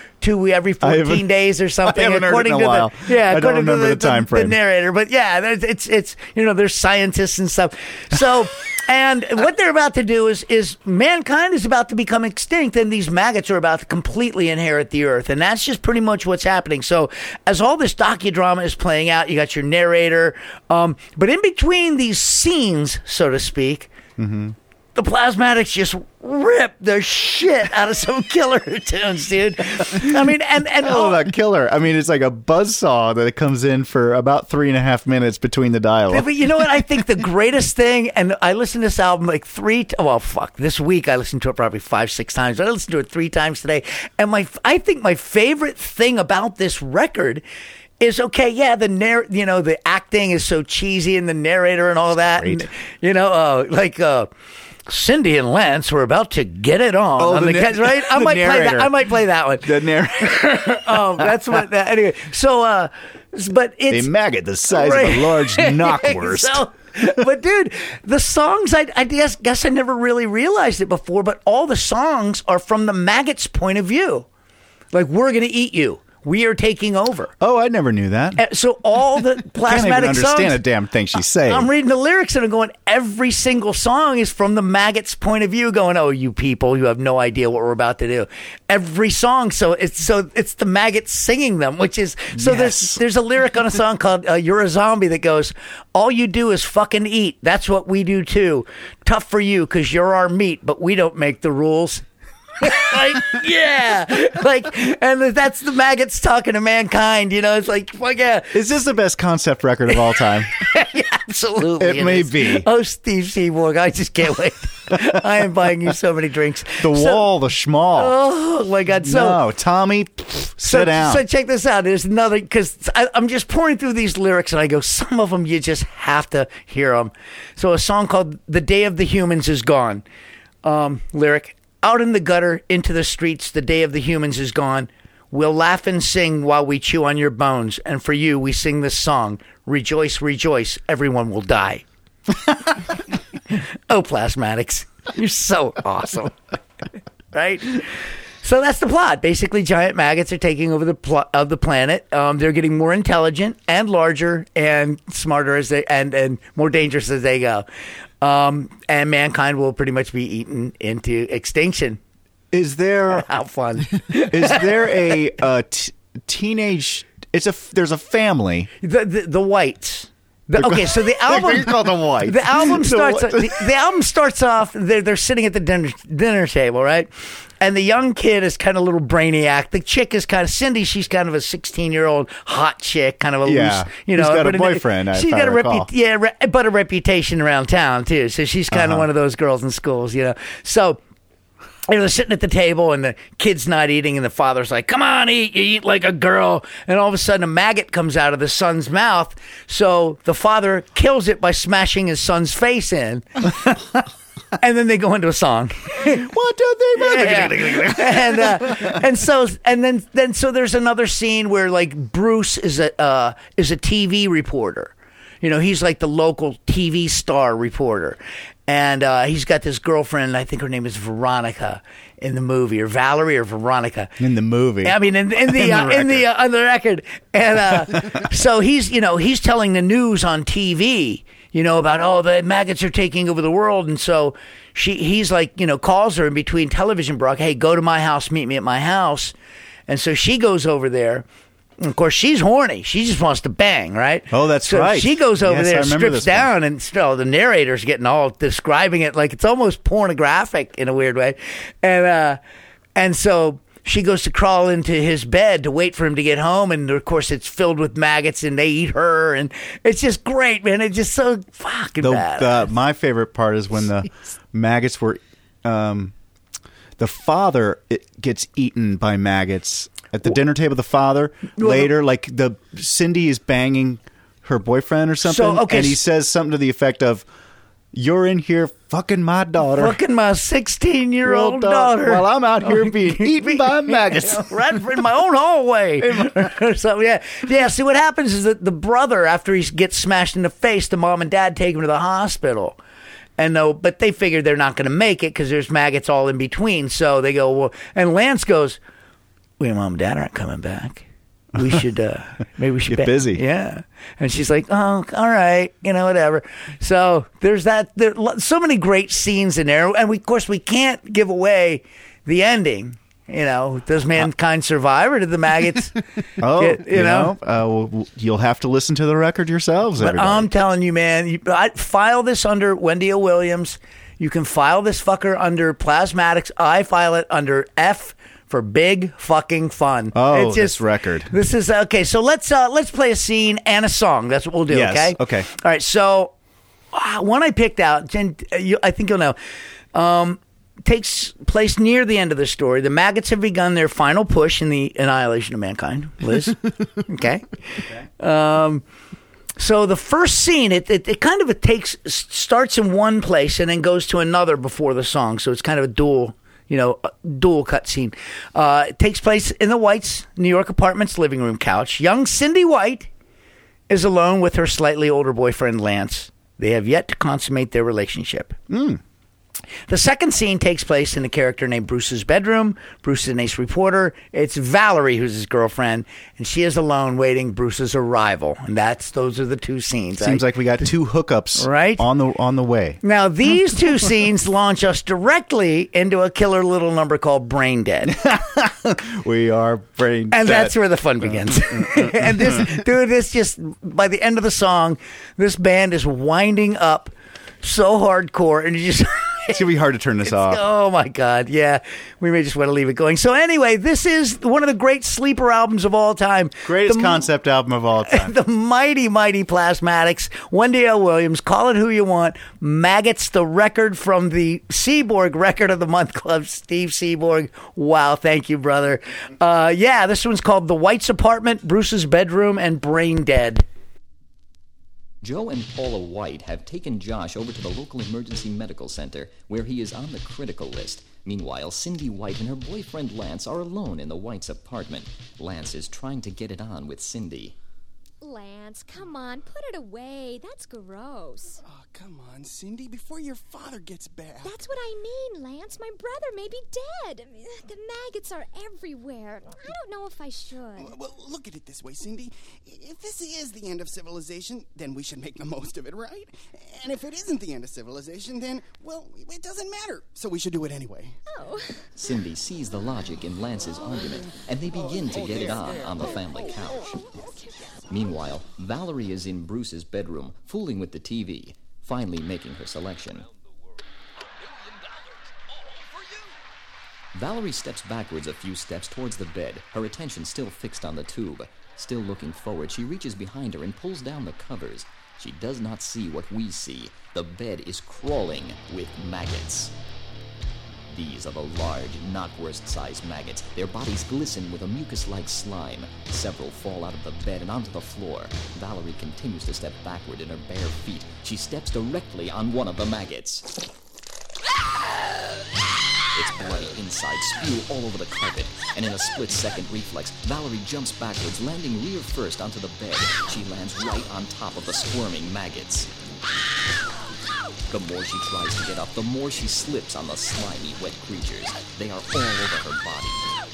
S2: 14 days or something.
S1: I haven't heard it in a while. I don't remember the time frame.
S2: The narrator. But yeah, it's there's scientists and stuff. So And what they're about to do is mankind is about to become extinct, and these maggots are about to completely inherit the earth. And that's just pretty much what's happening. So as all this docudrama is playing out, you got your narrator. But in between these scenes, so to speak, the Plasmatics just rip the shit out of some killer tunes, dude. I mean, and
S1: that killer. I mean, it's like a buzzsaw that comes in for about 3.5 minutes between the dialogue.
S2: But you know what? I think the greatest thing, and I listened to this album like this week I listened to it probably 5-6 times. I listened to it 3 times today. And I think my favorite thing about this record is, okay, yeah, the acting is so cheesy and the narrator and all that.
S1: Great.
S2: And, Cindy and Lance were about to get it on the right? I might play that one.
S1: The narrator.
S2: That's what. Anyway, so, but it's
S1: a maggot the size of a large knockwurst.
S2: But dude, the songs, I guess I never really realized it before, but all the songs are from the maggot's point of view. Like, we're gonna eat you. We are taking over.
S1: Oh, I never knew that.
S2: So all the Plasmatic
S1: can't even understand
S2: songs,
S1: a damn thing she's saying.
S2: I'm reading the lyrics and I'm going, every single song is from the maggot's point of view, going, oh, you people, you have no idea what we're about to do. Every song, so it's the maggots singing them, which is There's a lyric on a song called "You're a Zombie" that goes, all you do is fucking eat. That's what we do too. Tough for you because you're our meat, but we don't make the rules. And that's the maggots talking to mankind. It's like, fuck yeah.
S1: Is this the best concept record of all time?
S2: Yeah, absolutely.
S1: It may be.
S2: Oh, Steve Seaborg, I just can't wait. I am buying you so many drinks.
S1: The schmall.
S2: Oh my God!
S1: No, Tommy, sit down.
S2: So check this out. There's another, because I'm just pouring through these lyrics and I go, some of them you just have to hear them. So a song called "The Day of the Humans Is Gone." Lyric. Out in the gutter, into the streets, the day of the humans is gone. We'll laugh and sing while we chew on your bones. And for you, we sing this song. Rejoice, rejoice, everyone will die. Oh, Plasmatics, you're so awesome. Right? So that's the plot. Basically, giant maggots are taking over the planet. They're getting more intelligent and larger and smarter and more dangerous as they go. And mankind will pretty much be eaten into extinction.
S1: Is there
S2: how fun?
S1: Is there a teenage? There's a family.
S2: The whites. Okay, so the album.
S1: You call them whites.
S2: The album starts. The album starts off. They're sitting at the dinner table, right? And the young kid is kind of a little brainiac. The chick is kind of Cindy. She's kind of a 16-year-old hot chick, kind of a loose,
S1: She's got a boyfriend.
S2: She's got a reputation around town too. So she's kind of one of those girls in schools, So. They're sitting at the table and the kid's not eating and the father's like, come on, eat. You eat like a girl. And all of a sudden a maggot comes out of the son's mouth. So the father kills it by smashing his son's face in. And then they go into a song. 1, 2, 3, 4. And so there's another scene where like Bruce is a TV reporter. He's like the local TV star reporter. And he's got this girlfriend, I think her name is Veronica in the movie, or Valerie or Veronica.
S1: In the movie.
S2: I mean, on the record. And so he's telling the news on TV, about, the maggots are taking over the world. And so he's like, calls her in between television broadcasts, hey, go to my house, meet me at my house. And so she goes over there. And of course, she's horny. She just wants to bang, right?
S1: Oh, that's right.
S2: She goes over there, strips down, and the narrator's getting all describing it like it's almost pornographic in a weird way. And so she goes to crawl into his bed to wait for him to get home, and of course, it's filled with maggots, and they eat her, and it's just great, man. It's just so fucking bad.
S1: My favorite part is when the maggots were, the father gets eaten by maggots. At the dinner table, the father, later, like Cindy is banging her boyfriend or something, and he says something to the effect of, you're in here fucking my daughter.
S2: Fucking my 16-year-old daughter.
S1: While I'm out here being eaten by maggots.
S2: Right in my own hallway. So, yeah, see what happens is that the brother, after he gets smashed in the face, the mom and dad take him to the hospital. But they figure they're not going to make it because there's maggots all in between. So they go, well, and Lance goes, your mom and dad aren't coming back. we should
S1: Get busy.
S2: Yeah. And she's like, oh, all right, whatever. So there's that. There's so many great scenes in there, and of course we can't give away the ending. Does mankind survive, or did the maggots?
S1: You'll have to listen to the record yourselves.
S2: But
S1: everybody.
S2: I'm telling you, man, I file this under Wendy O. Williams. You can file this fucker under Plasmatics. I file it under F for big fucking fun.
S1: Oh,
S2: it's
S1: this record.
S2: This is okay. So let's play a scene and a song. That's what we'll do.
S1: Yes,
S2: Okay.
S1: okay.
S2: All right. So one I picked out, and I think you'll know. Takes place near the end of the story. The maggots have begun their final push in the annihilation of mankind. Liz, okay. So the first scene, it kind of starts in one place and then goes to another before the song. So it's kind of a dual cut scene. It takes place in the Whites' New York apartment's living room couch. Young Cindy White is alone with her slightly older boyfriend, Lance. They have yet to consummate their relationship. The second scene takes place in a character named Bruce's bedroom. Bruce is an ace reporter. It's Valerie who's his girlfriend, and she is alone waiting Bruce's arrival. And those are the two scenes.
S1: Seems like we got two hookups
S2: right
S1: on the way.
S2: Now these two scenes launch us directly into a killer little number called Brain Dead.
S1: We are brain dead.
S2: And that's where the fun begins. And this just by the end of the song, this band is winding up so hardcore, and you just.
S1: It's going to be hard to turn this off.
S2: Oh, my God. Yeah. We may just want to leave it going. So anyway, this is one of the great sleeper albums of all time.
S1: Greatest concept album of all time.
S2: The mighty, mighty Plasmatics. Wendy L. Williams. Call it who you want. Maggots, the record from the Seaborg Record of the Month Club. Steve Seaborg. Wow. Thank you, brother. This one's called The White's Apartment, Bruce's Bedroom, and Brain Dead.
S10: Joe and Paula White have taken Josh over to the local emergency medical center, where he is on the critical list. Meanwhile, Cindy White and her boyfriend Lance are alone in the Whites' apartment. Lance is trying to get it on with Cindy.
S11: Lance, come on, put it away. That's gross.
S12: Oh, come on, Cindy, before your father gets back.
S11: That's what I mean, Lance. My brother may be dead. The maggots are everywhere. I don't know if I should.
S12: Well, look at it this way, Cindy. If this is the end of civilization, then we should make the most of it, right? And if it isn't the end of civilization, then, well, it doesn't matter. So we should do it anyway.
S11: Oh.
S10: Cindy sees the logic in Lance's argument, and they begin to get it on the family couch. Meanwhile, Valerie is in Bruce's bedroom, fooling with the TV, finally making her selection. Valerie steps backwards a few steps towards the bed, her attention still fixed on the tube. Still looking forward, she reaches behind her and pulls down the covers. She does not see what we see. The bed is crawling with maggots. These are the large, knockwurst-sized maggots. Their bodies glisten with a mucus-like slime. Several fall out of the bed and onto the floor. Valerie continues to step backward in her bare feet. She steps directly on one of the maggots. Its bloody insides spew all over the carpet, and in a split-second reflex, Valerie jumps backwards, landing rear first onto the bed. She lands right on top of the squirming maggots. The more she tries to get up, the more she slips on the slimy, wet creatures. They are all over her body.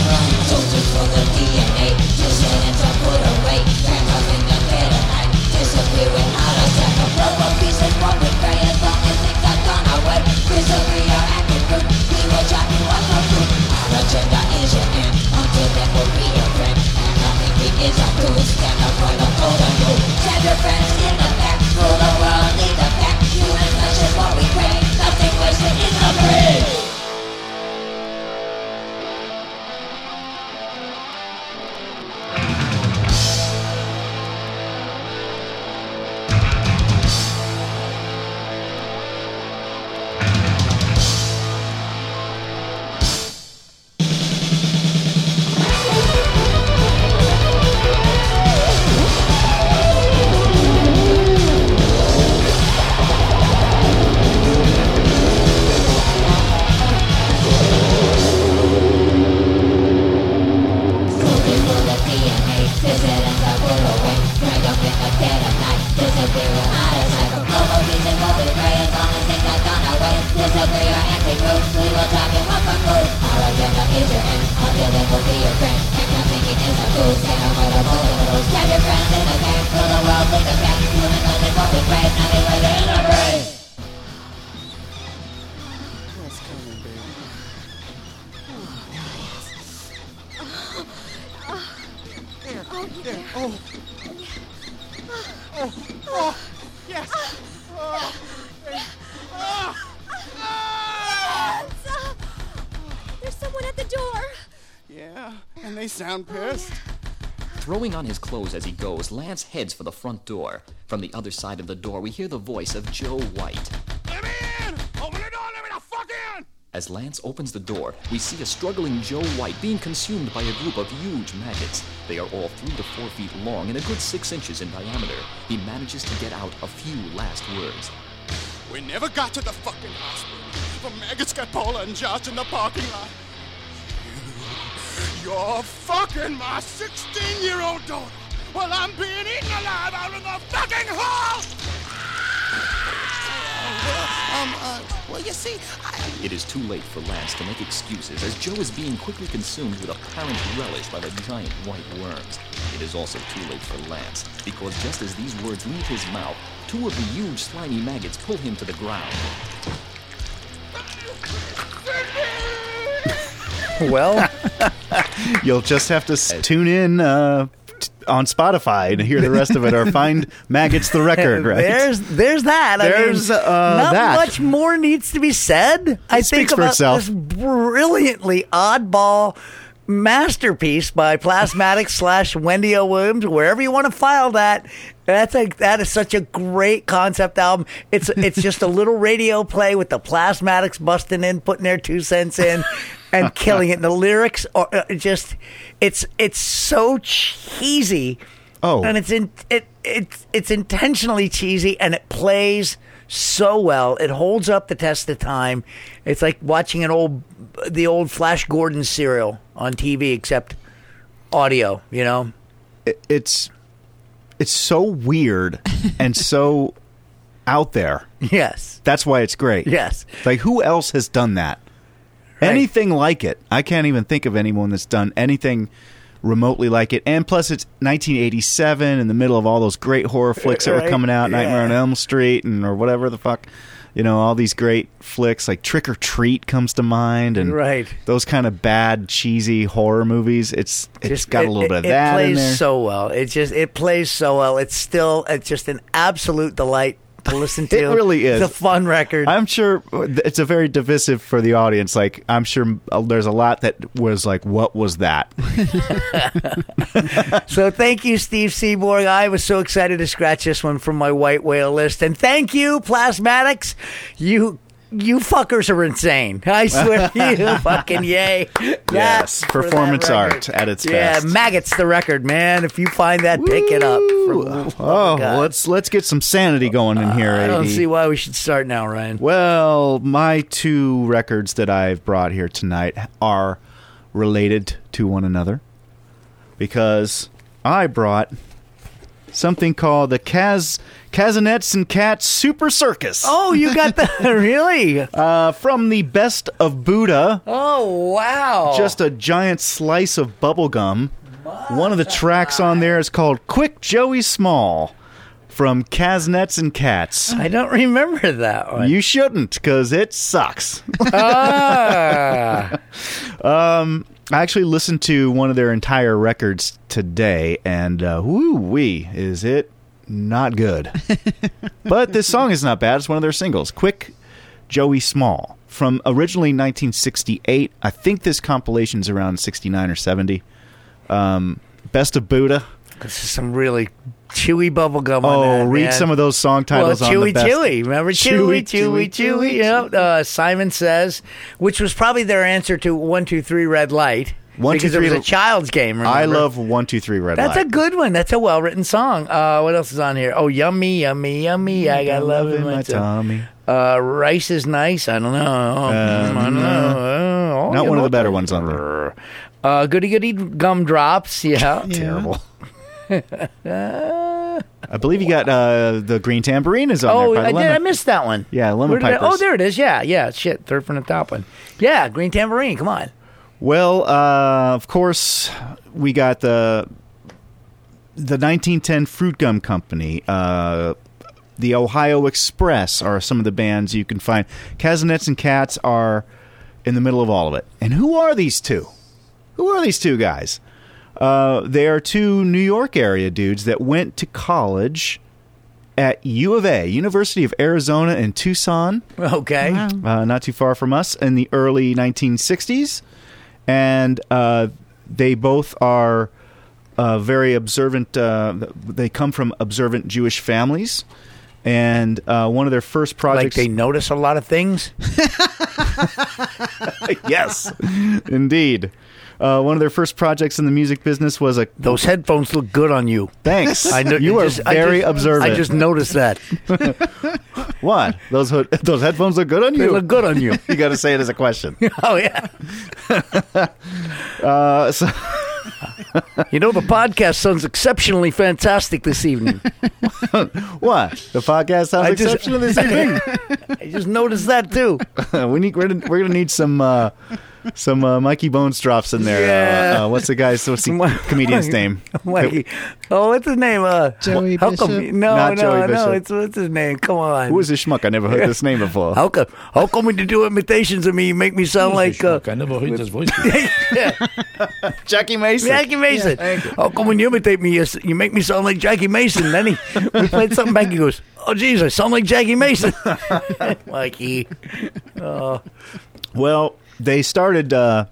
S13: Soldiers for the DNA, just in and put away. Can't nothing to get a night. This disappearing out of sight. A globe of peace and war we pray as long as things are gone away. Disagree or act in group, we will chop you up for food. Our agenda is your end, until then we'll be your friend. And nothing we is our crew, stand up for the golden rule. Stab your friends in the back, rule the world, lead the pack. Human flesh is what we crave, nothing wasted in the grave.
S11: There's someone at the door.
S12: Yeah, and they sound pissed.
S10: Throwing on his clothes as he goes, Lance heads for the front door. From the other side of the door, we hear the voice of Joe White.
S3: Let me in! Open the door, let me the fuck in!
S10: As Lance opens the door, we see a struggling Joe White being consumed by a group of huge maggots. They are all 3 to 4 feet long and a good 6 inches in diameter. He manages to get out a few last words.
S3: We never got to the fucking hospital. The maggots got Paula and Josh in the parking lot. You're fucking my 16-year-old daughter while I'm being eaten alive out in the fucking hall!
S12: Well, you see,
S10: It is too late for Lance to make excuses as Joe is being quickly consumed with apparent relish by the giant white worms. It is also too late for Lance, because just as these words leave his mouth, 2 of the huge slimy maggots pull him to the ground.
S2: Well,
S1: you'll just have to tune in on Spotify to hear the rest of it, or find Maggots the Record, right?
S2: There's that.
S1: There's
S2: not
S1: that.
S2: much more needs to be said. I think
S1: speaks for
S2: about
S1: itself.
S2: this brilliantly oddball masterpiece by Plasmatics / Wendy O. Williams, wherever you want to file that. That is such a great concept album. It's just a little radio play with the Plasmatics busting in, putting their 2 cents in, and killing it. And the lyrics are just it's so cheesy.
S1: Oh,
S2: and it's intentionally cheesy, and it plays so well. It holds up the test of time. It's like watching the old Flash Gordon serial on TV, except audio. You know,
S1: it's so weird and so out there.
S2: Yes,
S1: that's why it's great.
S2: Yes,
S1: like who else has done that? Right. Anything like it? I can't even think of anyone that's done anything remotely like it. And plus, it's 1987 in the middle of all those great horror flicks that were coming out, Nightmare on Elm Street or whatever the fuck. You know, all these great flicks like Trick or Treat comes to mind, and those kind of bad, cheesy horror movies. It's got a little bit of that in there. It plays
S2: so well. It plays so well. It's just an absolute delight to listen to.
S1: It really is.
S2: It's a fun record.
S1: I'm sure it's a very divisive for the audience. Like, I'm sure there's a lot that was like, what was that?
S2: So thank you, Steve Seaborg. I was so excited to scratch this one from my white whale list. And thank you, Plasmatics. You fuckers are insane. I swear you fucking yay.
S1: Yes, performance art at its best.
S2: Yeah, Maggots the Record, man. If you find that, pick it up.
S1: Let's get some sanity going in here,
S2: I don't see why we should start now, Ryan.
S1: Well, my 2 records that I've brought here tonight are related to one another because I brought something called the Kazanettes and Cats Super Circus.
S2: Oh, you got that? Really?
S1: From the Best of Buddha.
S2: Oh, wow.
S1: Just a giant slice of bubble gum. One of the tracks on there is called Quick Joey Small from Kaznets and Cats.
S2: I don't remember that one.
S1: You shouldn't, because it sucks.
S2: Ah.
S1: I actually listened to one of their entire records today, and woo-wee, is it not good. But this song is not bad. It's one of their singles. Quick, Joey Small. From originally 1968. I think this compilation's around 69 or 70. Best of Buddha.
S2: This is some really chewy bubblegum on
S1: Oh,
S2: that,
S1: read
S2: man.
S1: some of those song titles on the best.
S2: Chewy. Remember Chewy? Yeah. Simon Says, which was probably their answer to 1, 2, 3 Red Light.
S1: 1, 2, 3.
S2: Because it was a child's game, remember?
S1: I love 1, 2, 3 Red Light.
S2: That's a good one. That's a well-written song. What else is on here? Oh, yummy, yummy, yummy. I got love in my tummy. Rice is nice. I don't know. I don't know.
S1: Not one of the better ones on there.
S2: Goody Goody Gumdrops. Yeah.
S1: Terrible. I believe you got the Green Tambourine is on there.
S2: Oh, I did. I missed that one.
S1: Yeah, Lemon Pipers.
S2: Oh, there it is. Yeah. Shit, third from the top one. Yeah, Green Tambourine. Come on.
S1: Well, of course, we got the 1910 Fruit Gum Company. The Ohio Express are some of the bands you can find. Kaznets and Cats are in the middle of all of it. And who are these two? Who are these two guys? They are two New York area dudes that went to college at U of A, University of Arizona in Tucson.
S2: Okay.
S8: Wow.
S1: Not too far from us, in the early 1960s. And they both are very observant. They come from observant Jewish families. And one of their first projects...
S2: Like they notice a lot of things?
S1: Yes, indeed. One of their first projects in the music business was a...
S2: Those headphones look good on you.
S1: Thanks. You are very observant.
S2: I just noticed that.
S1: What? Those headphones look good on you?
S2: They look good on you.
S1: You got to say it as a question.
S2: Oh, yeah.
S1: So...
S2: You know, the podcast sounds exceptionally fantastic this evening.
S1: What? The podcast sounds exceptional this evening?
S2: I just noticed that, too.
S1: We're gonna need some Mikey Bones drops in there.
S2: Yeah.
S1: What's the comedian's name?
S2: Mikey. Oh, what's his name?
S8: Joey
S2: Bishop.
S1: Not Joey Bishop.
S2: What's his name? Come on.
S1: Who is this schmuck? I never heard this name before.
S2: How come when you do imitations of me, you make me sound like...
S14: I never heard his voice.
S1: Jackie Mason.
S2: Jackie Mason. Yeah, how come when you imitate me, you make me sound like Jackie Mason? Then we played something back, he goes, oh, geez, I sound like Jackie Mason. Mikey. Oh.
S1: Well, they started...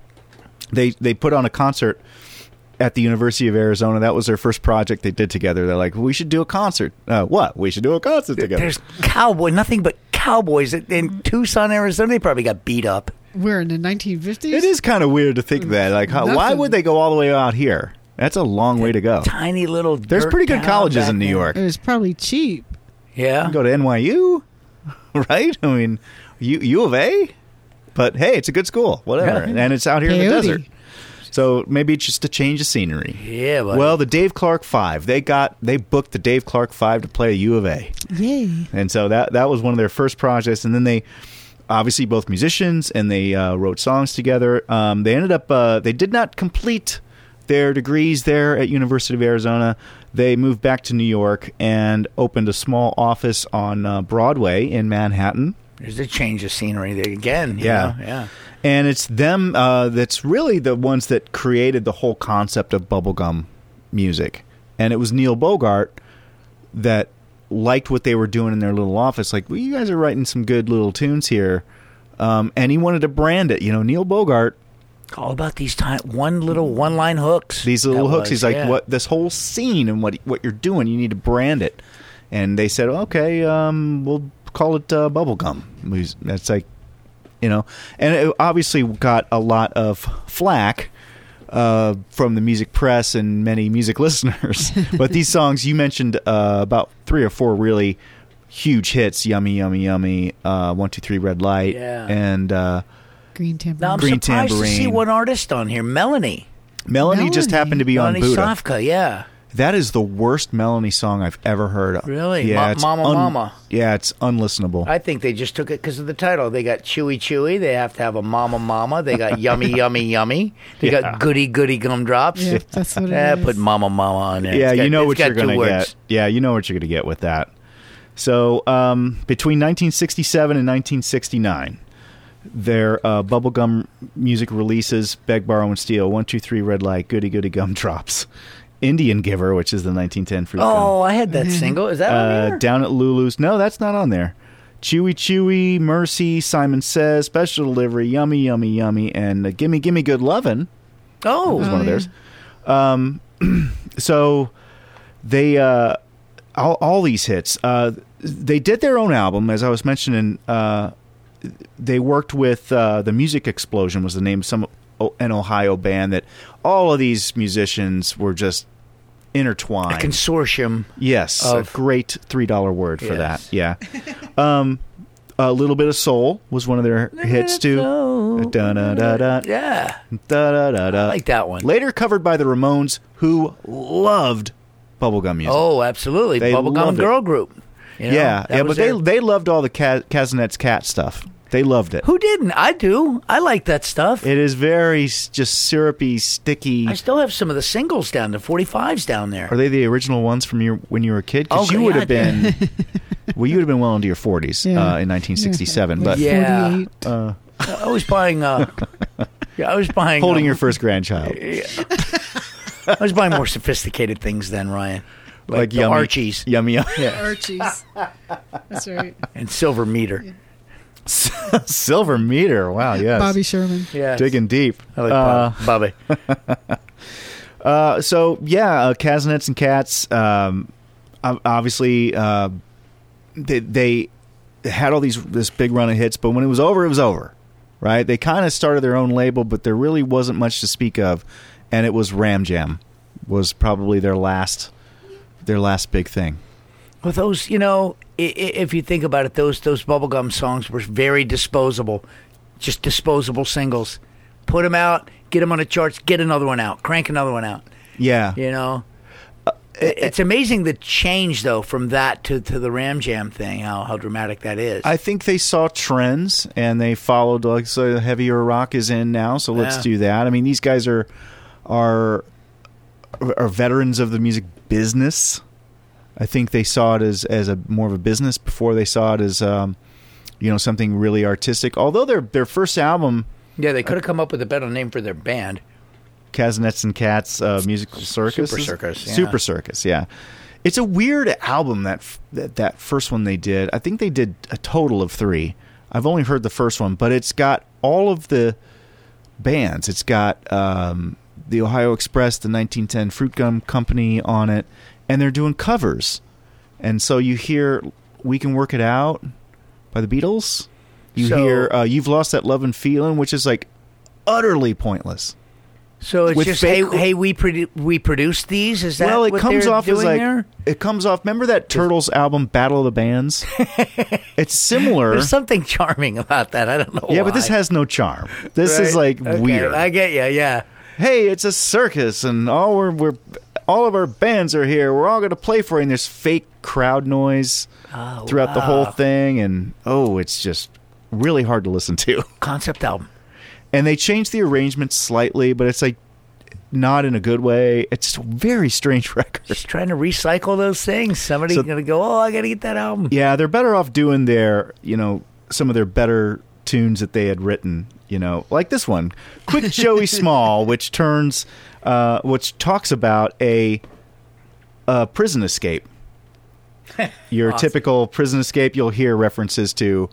S1: They put on a concert at the University of Arizona. That was their first project they did together. They're like, we should do a concert. What? We should do a concert together.
S2: There's nothing but cowboys in Tucson, Arizona. They probably got beat up.
S8: We're in the 1950s?
S1: It is kind of weird to think that. Like, why would they go all the way out here? That's a long way to go.
S2: Tiny little
S1: There's pretty good colleges in New York.
S8: It was probably cheap.
S2: Yeah.
S1: You can go to NYU, right? I mean, U of A? But, hey, it's a good school. Whatever.
S8: Yeah.
S1: And it's out here in the desert. So maybe it's just a change of scenery.
S2: Yeah, buddy.
S1: Well, the Dave Clark Five, they booked the Dave Clark Five to play at U of A.
S8: Yay.
S1: And so that was one of their first projects. And then they, obviously both musicians, and they wrote songs together. They ended up, they did not complete their degrees there at University of Arizona. They moved back to New York and opened a small office on Broadway in Manhattan.
S2: There's a change of scenery there again.
S1: Yeah. And it's them that's really the ones that created the whole concept of bubblegum music. And it was Neil Bogart that liked what they were doing in their little office. Like, well, you guys are writing some good little tunes here. And he wanted to brand it. You know, Neil Bogart.
S2: All about these one-line hooks.
S1: These little hooks. He's like, what this whole scene and what you're doing, you need to brand it. And they said, okay, we'll call it bubblegum. That's like, you know, and it obviously got a lot of flack from the music press and many music listeners. But these songs, you mentioned about 3 or 4 really huge hits: "Yummy, Yummy, Yummy," 1, 2, 3, "Red Light," and
S8: Green Tambourine.
S2: Now I'm surprised to see one artist on here, Melanie.
S1: Melanie just happened to be on
S2: Melanie
S1: Buddha.
S2: Safka, yeah.
S1: That is the worst Melanie song I've ever heard.
S2: Really?
S1: Yeah, it's
S2: Mama.
S1: Yeah, it's unlistenable.
S2: I think they just took it because of the title. They got Chewy Chewy. They have to have a Mama. They got Yummy Yummy Yummy. They got Goody Goody Gumdrops.
S8: Yeah, that's what it is.
S2: Put Mama on there.
S1: Yeah,
S2: It's got-
S1: you know
S2: it's
S1: what
S2: got
S1: you're going to
S2: two
S1: get.
S2: words.
S1: Yeah, you know what you're going to get with that. So between 1967 and 1969, their bubblegum music releases, Beg, Borrow, and Steal, 1, 2, 3, Red Light, Goody Goody Gumdrops, Indian Giver, which is the 1910 Fruit Gum.
S2: Oh, I had that single. Is that on there?
S1: Down at Lulu's. No, that's not on there. Chewy Chewy, Mercy, Simon Says, Special Delivery, Yummy Yummy Yummy, and Gimme Gimme Good Lovin'.
S2: Oh.
S1: Was one of theirs. So they all these hits. They did their own album, as I was mentioning. They worked with the Music Explosion was the name of an Ohio band that all of these musicians were just intertwined.
S2: A consortium.
S1: Yes, a great $3 word for
S2: Yes.
S1: that. Yeah. A Little Bit of Soul was one of their hits too. Da-da-da-da.
S2: Yeah.
S1: Da-da-da-da.
S2: I like that one.
S1: Later covered by the Ramones, who loved bubblegum music.
S2: Oh, absolutely.
S1: They
S2: Bubblegum
S1: loved it.
S2: Girl Group. You know,
S1: yeah,
S2: that was
S1: but
S2: their-
S1: they loved all the Kaznet's Cat stuff. They loved it.
S2: Who didn't? I do. I like that stuff.
S1: It is very just syrupy, sticky.
S2: I still have some of the singles down, the 45s down there.
S1: Are they the original ones from when you were a kid? Because
S2: Oh,
S1: you would
S2: yeah,
S1: have been, well, you would have been well into your 40s
S8: Yeah.
S1: in 1967. But
S2: Yeah.
S8: 48.
S2: I was buying. I was buying.
S1: holding your first grandchild,
S2: I was buying more sophisticated things then, Ryan. Like the
S1: yummy,
S2: Archies.
S1: yummy,
S8: Archies. That's right.
S2: And Silver Meter.
S1: Silver Meter. Wow, yes,
S8: Bobby Sherman.
S2: Yeah.
S1: digging deep.
S2: I like Bobby.
S1: So yeah, Kaznets and Cats. Obviously, they had all this big run of hits, but when it was over, right? They kind of started their own label, but there really wasn't much to speak of, and it was Ram Jam was probably their last big thing.
S2: Well, those, if you think about it, those bubblegum songs were very disposable, just disposable singles. Put them out, get them on the charts, get another one out, crank another one out.
S1: Yeah,
S2: It's amazing the change though from that to the Ram Jam thing. How dramatic that is.
S1: I think they saw trends and they followed. Like, so heavier rock is in now, so let's do that. I mean, these guys are veterans of the music business. I think they saw it as a more of a business before they saw it as something really artistic. Although their first album,
S2: yeah, they could have come up with a better name for their band.
S1: Kaznets and Cats Musical Circus.
S2: Super Circus, yeah.
S1: Super Circus, yeah. It's a weird album, that first one they did. I think they did a total of 3. I've only heard the first one, but it's got all of the bands. It's got the Ohio Express, the 1910 Fruit Gum Company on it, and they're doing covers. And so you hear We Can Work It Out by the Beatles. You hear You've Lost That Love and Feeling, which is like utterly pointless.
S2: So it's
S1: With
S2: just
S1: fake-
S2: hey, we produced these. Is that
S1: Well, it
S2: what
S1: comes
S2: they're
S1: off as
S2: doing
S1: like
S2: there?
S1: it comes off. Remember that Turtles album, Battle of the Bands? It's similar.
S2: There's something charming about that. I don't know.
S1: Yeah,
S2: why.
S1: but this has no charm. This is
S2: Right?
S1: like
S2: Okay,
S1: weird.
S2: I get you. Yeah.
S1: Hey, it's a circus, and all of our bands are here. We're all going to play for you. And there's fake crowd noise throughout the whole thing, and it's just really hard to listen to.
S2: Concept album.
S1: And they changed the arrangement slightly, but it's like not in a good way. It's a very strange record.
S2: Just trying to recycle those things. Somebody's going to go, I got to get that album.
S1: Yeah, they're better off doing their, some of their better tunes that they had written, like this one, Quick Joey Small, which talks about a prison escape. Your
S2: Awesome.
S1: typical prison escape, you'll hear references to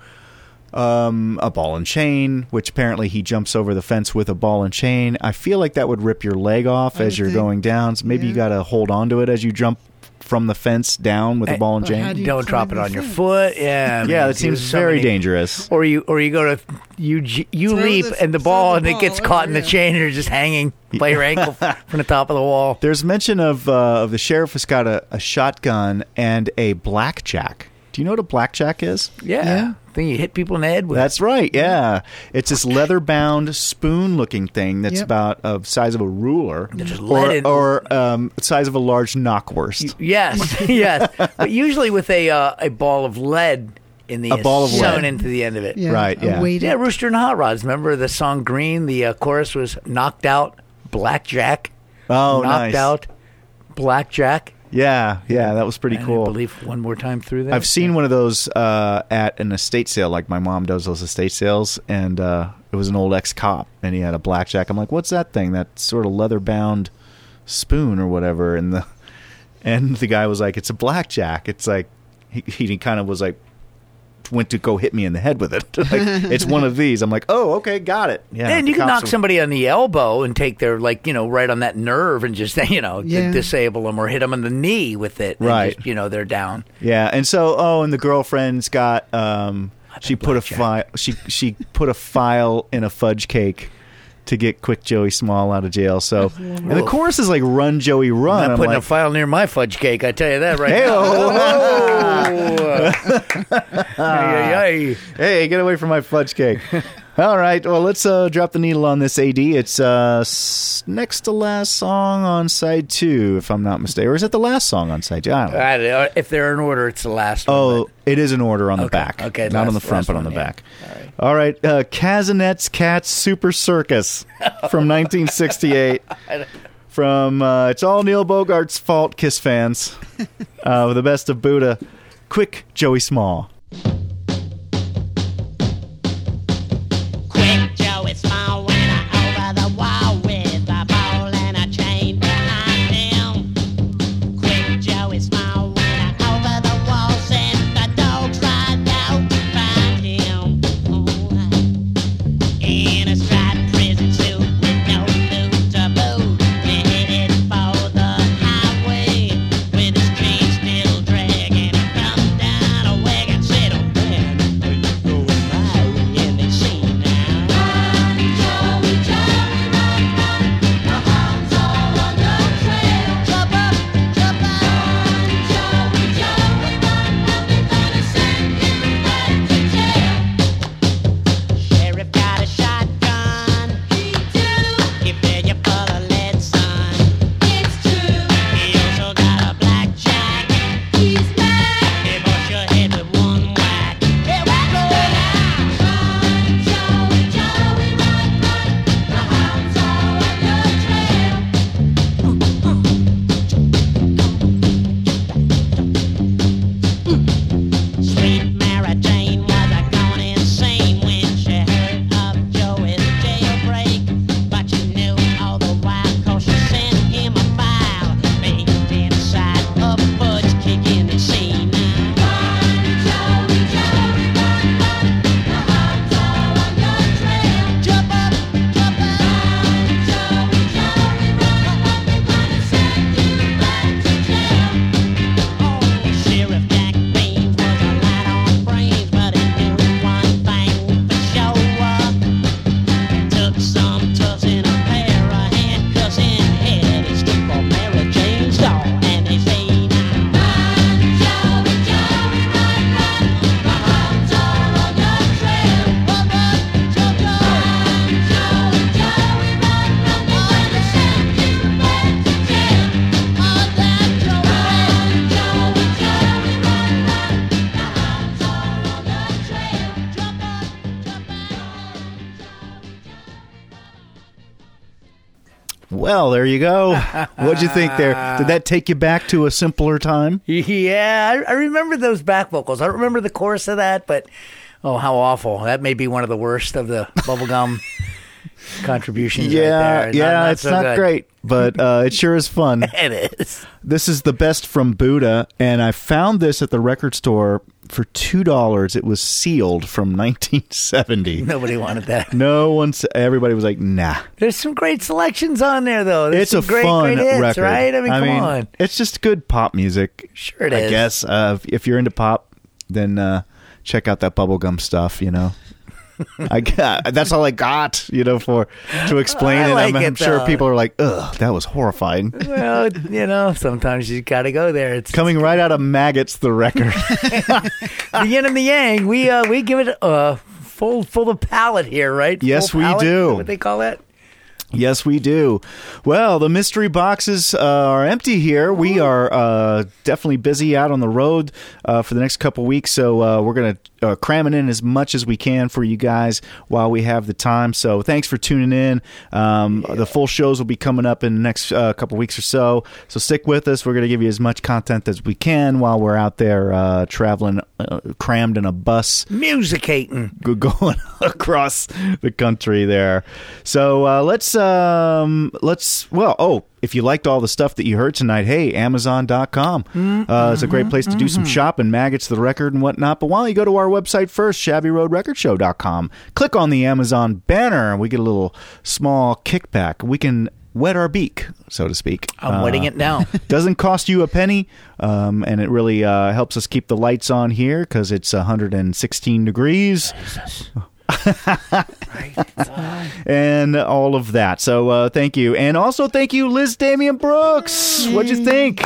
S1: a ball and chain, which apparently he jumps over the fence with a ball and chain. I feel like that would rip your leg off as you're going down. So maybe you got to hold on to it as you jump from the fence down with a ball and chain.
S2: Don't drop it on your foot. Yeah.
S1: Yeah, that seems very dangerous.
S2: Or you go to you leap and the ball and it gets caught in the chain and you're just hanging by your ankle from the top of the wall.
S1: There's mention of the sheriff has got a shotgun and a blackjack. Do Do you know what a blackjack is?
S2: Yeah. Thing you hit people in the head with.
S1: That's right, yeah. It's this leather-bound spoon-looking thing that's
S8: Yep.
S1: about the size of a ruler
S2: There's lead in-
S1: or size of a large knockwurst.
S2: Yes, yes. But usually with a ball of lead in the
S1: A ball of
S2: sewn
S1: lead.
S2: into the end of it.
S8: Yeah,
S1: Right,
S8: a
S1: yeah.
S8: weighted-
S2: Yeah, Rooster and Hot Rods. Remember the song Green? The chorus was knocked out blackjack.
S1: Oh,
S2: knocked
S1: nice.
S2: out blackjack.
S1: Yeah, that was pretty
S2: And
S1: cool.
S2: I believe one more time through that.
S1: I've seen one of those at an estate sale, like my mom does those estate sales, and it was an old ex-cop, and he had a blackjack. I'm like, what's that thing? That sort of leather-bound spoon or whatever. And the guy was like, it's a blackjack. It's like, he kind of was like, went to go hit me in the head with it. Like, it's one of these. I'm like, oh, okay, got it. Yeah,
S2: and
S1: the
S2: you can
S1: cops
S2: knock
S1: were-
S2: somebody on the elbow and take their, right on that nerve and just,
S8: Yeah.
S2: disable them or hit them on the knee with it. And
S1: Right.
S2: just, they're down.
S1: Yeah, and so and the girlfriend's got she put a file she put a file in a fudge cake to get Quick Joey Small out of jail. So and the chorus is like Run Joey Run.
S2: I'm
S1: I'm
S2: putting
S1: like,
S2: a file near my fudge cake. I tell you that right now.
S1: Hey, get away from my fudge cake. All right, well, let's drop the needle on this, AD. It's next to last song on side 2, if I'm not mistaken. Or is it the last song on side 2? I don't know.
S2: I don't know. If they're in order, it's the last one.
S1: Oh, it is in order on the back.
S2: Okay,
S1: Not on the front, but on the back. All right. Casanet's Cats Super Circus from 1968. From It's All Neil Bogart's Fault, Kiss fans. With the best of Buddha. Quick Joey Small.
S13: Quick Joey Small went over the wall with a ball and a chain behind him. Quick Joey Small went over the wall, said the dogs right out to find him. In a striped prison suit with no food to boot, he headed for the highway with his chain still dragging. He come down a wagon, said, "Oh man, are you going my way?" And they sing now. Joey, Joey, run, run, the hounds are on your trail. Jump up, jump out. Joey, Joey, run, run, they're gonna send you back to jail. Sheriff got a shotgun. He do. He filled you full of lead, son. It's true. He also got a blackjack. He's mad. He bust your head with one whack. Here we go now. Run, Joey, Joey, run, run. The hounds are on your trail. Sweet Mary Jane was a gone insane when she heard of Joey's jailbreak. But she knew all the while 'cause she sent him a file. Baked inside a fudge cake in the scene. Run, Joey, Joey, run, run. The hounds are on your trail. Jump up, jump out. Joey, Joey, run, run. They're gonna send you back to jail. Oh, Sheriff Jack Beans was a light on brains, but he knew one thing for sure. Took some tufts in a pair of handcuffs and headed straight for Mary Jane's door. And they say now, run, Joey, Joey, run, run. The hounds are on your trail. Run, run, jump, jump. Joey, Joey, run, run. They're gonna send you back to jail. On that Joey, Joey, Joey, run, run. The hounds are on your trail. Jump up, jump out.
S1: Well, there you go. What'd you think there? Did that take you back to a simpler time?
S2: Yeah, I remember those back vocals. I don't remember the chorus of that, but how awful. That may be one of the worst of the bubblegum contributions right there. Not
S1: it's
S2: so
S1: not
S2: good.
S1: great, but it sure is fun.
S2: It is.
S1: This is the best from Buddha, and I found this at the record store for $2. It was sealed from 1970.
S2: Nobody wanted that.
S1: Everybody was like, nah.
S2: There's some great selections on there, though. There's
S1: It's a
S2: some great
S1: fun
S2: hits,
S1: record,
S2: right? I mean, come on.
S1: It's just good pop music.
S2: Sure it
S1: I
S2: is.
S1: guess if you're into pop, then check out that bubblegum stuff, That's all I got, to explain it.
S2: like
S1: I'm
S2: it,
S1: sure
S2: though.
S1: people are like, ugh, that was horrifying.
S2: Well, sometimes you got to go there. It's
S1: Coming right out of Maggots, the record.
S2: the yin and the yang. We give it full of palate here, right?
S1: Yes,
S2: Full
S1: we
S2: palate?
S1: do.
S2: What they call that?
S1: Yes, we do. Well, the mystery boxes are empty here. We are definitely busy out on the road for the next couple weeks, so we're going to cram it in as much as we can for you guys while we have the time. So thanks for tuning in. The full shows will be coming up in the next couple weeks or so. So stick with us. We're going to give you as much content as we can while we're out there traveling, crammed in a bus.
S2: Musicating.
S1: Going across the country there. So if you liked all the stuff that you heard tonight, hey, Amazon.com. It's a great place to do some shopping, Maggots, the record, and whatnot. But why don't you go to our website first, ShabbyRoadRecordShow.com. Click on the Amazon banner, and we get a little small kickback. We can wet our beak, so to speak.
S2: I'm wetting it now.
S1: Doesn't cost you a penny, and it really helps us keep the lights on here because it's 116 degrees.
S2: Jesus.
S1: And all of that. So thank you. And also thank you, Liz Damian Brooks. What'd you think?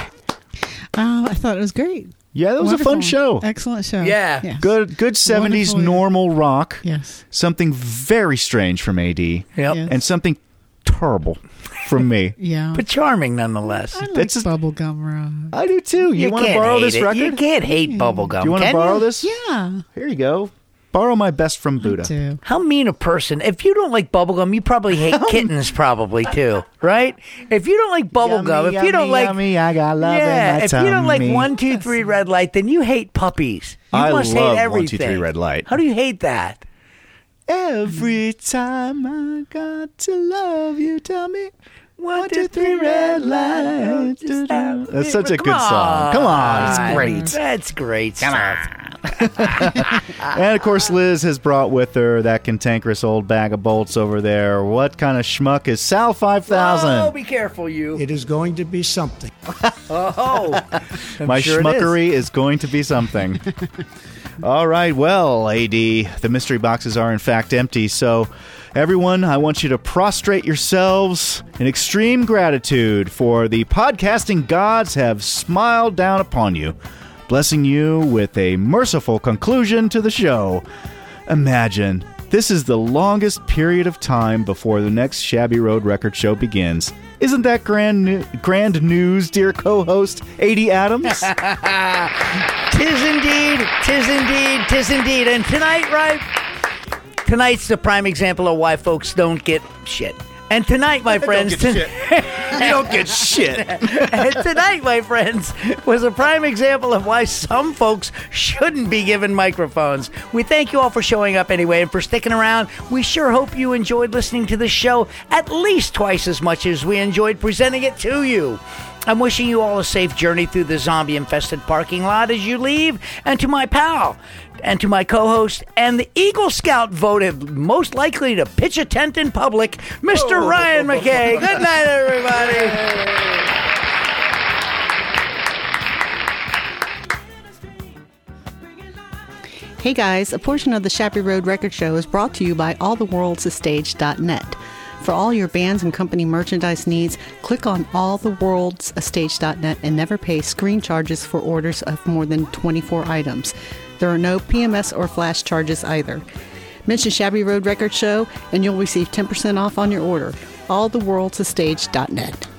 S8: I thought it was great.
S1: Yeah, that was
S8: Wonderful.
S1: a fun show.
S8: Excellent show.
S2: Yeah.
S8: Yes.
S1: Good 70s
S8: Wonderful.
S1: normal rock.
S8: Yes.
S1: Something very strange from AD.
S2: Yep.
S8: Yes.
S1: And something terrible from me.
S8: Yeah.
S2: But charming nonetheless.
S8: I like bubblegum rock.
S1: I do too. You want to borrow this record?
S2: You can't hate bubblegum.
S1: Do you want to borrow this?
S8: Yeah.
S1: Here you go. Borrow my best from Buddha.
S8: Too.
S2: How mean a person. If you don't like bubblegum, you probably hate kittens probably too, right? If you don't like bubblegum, if you don't like
S1: yummy, I got love in my
S2: if you don't like
S1: tummy.
S2: 1, 2, 3 red light, then you hate puppies. You
S1: I
S2: must
S1: love
S2: hate
S1: 1,
S2: everything.
S1: 2, 3 red light.
S2: How do you hate that?
S1: Every time I got to love you, tell me 1, 2, 3 red light. That's such a good song. Come on, it's great.
S2: That's great stuff.
S1: And of course, Liz has brought with her that cantankerous old bag of bolts over there. What kind of schmuck is Sal 5000?
S2: Oh, be careful, you.
S14: It is going to be something.
S2: Oh,
S1: my
S2: sure it
S1: schmuckery is going to be something. All right, well, AD, the mystery boxes are in fact empty, so everyone, I want you to prostrate yourselves in extreme gratitude for the podcasting gods have smiled down upon you, blessing you with a merciful conclusion to the show. Imagine, this is the longest period of time before the next Shabby Road Record Show begins. Isn't that grand news, dear co-host AD Adams?
S2: Tis indeed, tis indeed, tis indeed. And tonight, right? Tonight's the prime example of why folks don't get shit. And tonight, my friends...
S1: You don't get shit.
S2: And tonight, my friends, was a prime example of why some folks shouldn't be given microphones. We thank you all for showing up anyway and for sticking around. We sure hope you enjoyed listening to the show at least twice as much as we enjoyed presenting it to you. I'm wishing you all a safe journey through the zombie-infested parking lot as you leave. And to my pal, and to my co-host, and the Eagle Scout voted most likely to pitch a tent in public, Mr. Ryan McKay. Good night, everybody.
S15: Hey guys, a portion of the Shabby Road Record Show is brought to you by alltheworldsastage.net. For all your bands and company merchandise needs, click on alltheworldsastage.net and never pay screen charges for orders of more than 24 items. There are no PMS or flash charges either. Mention Shabby Road Record Show and you'll receive 10% off on your order. alltheworldsastage.net.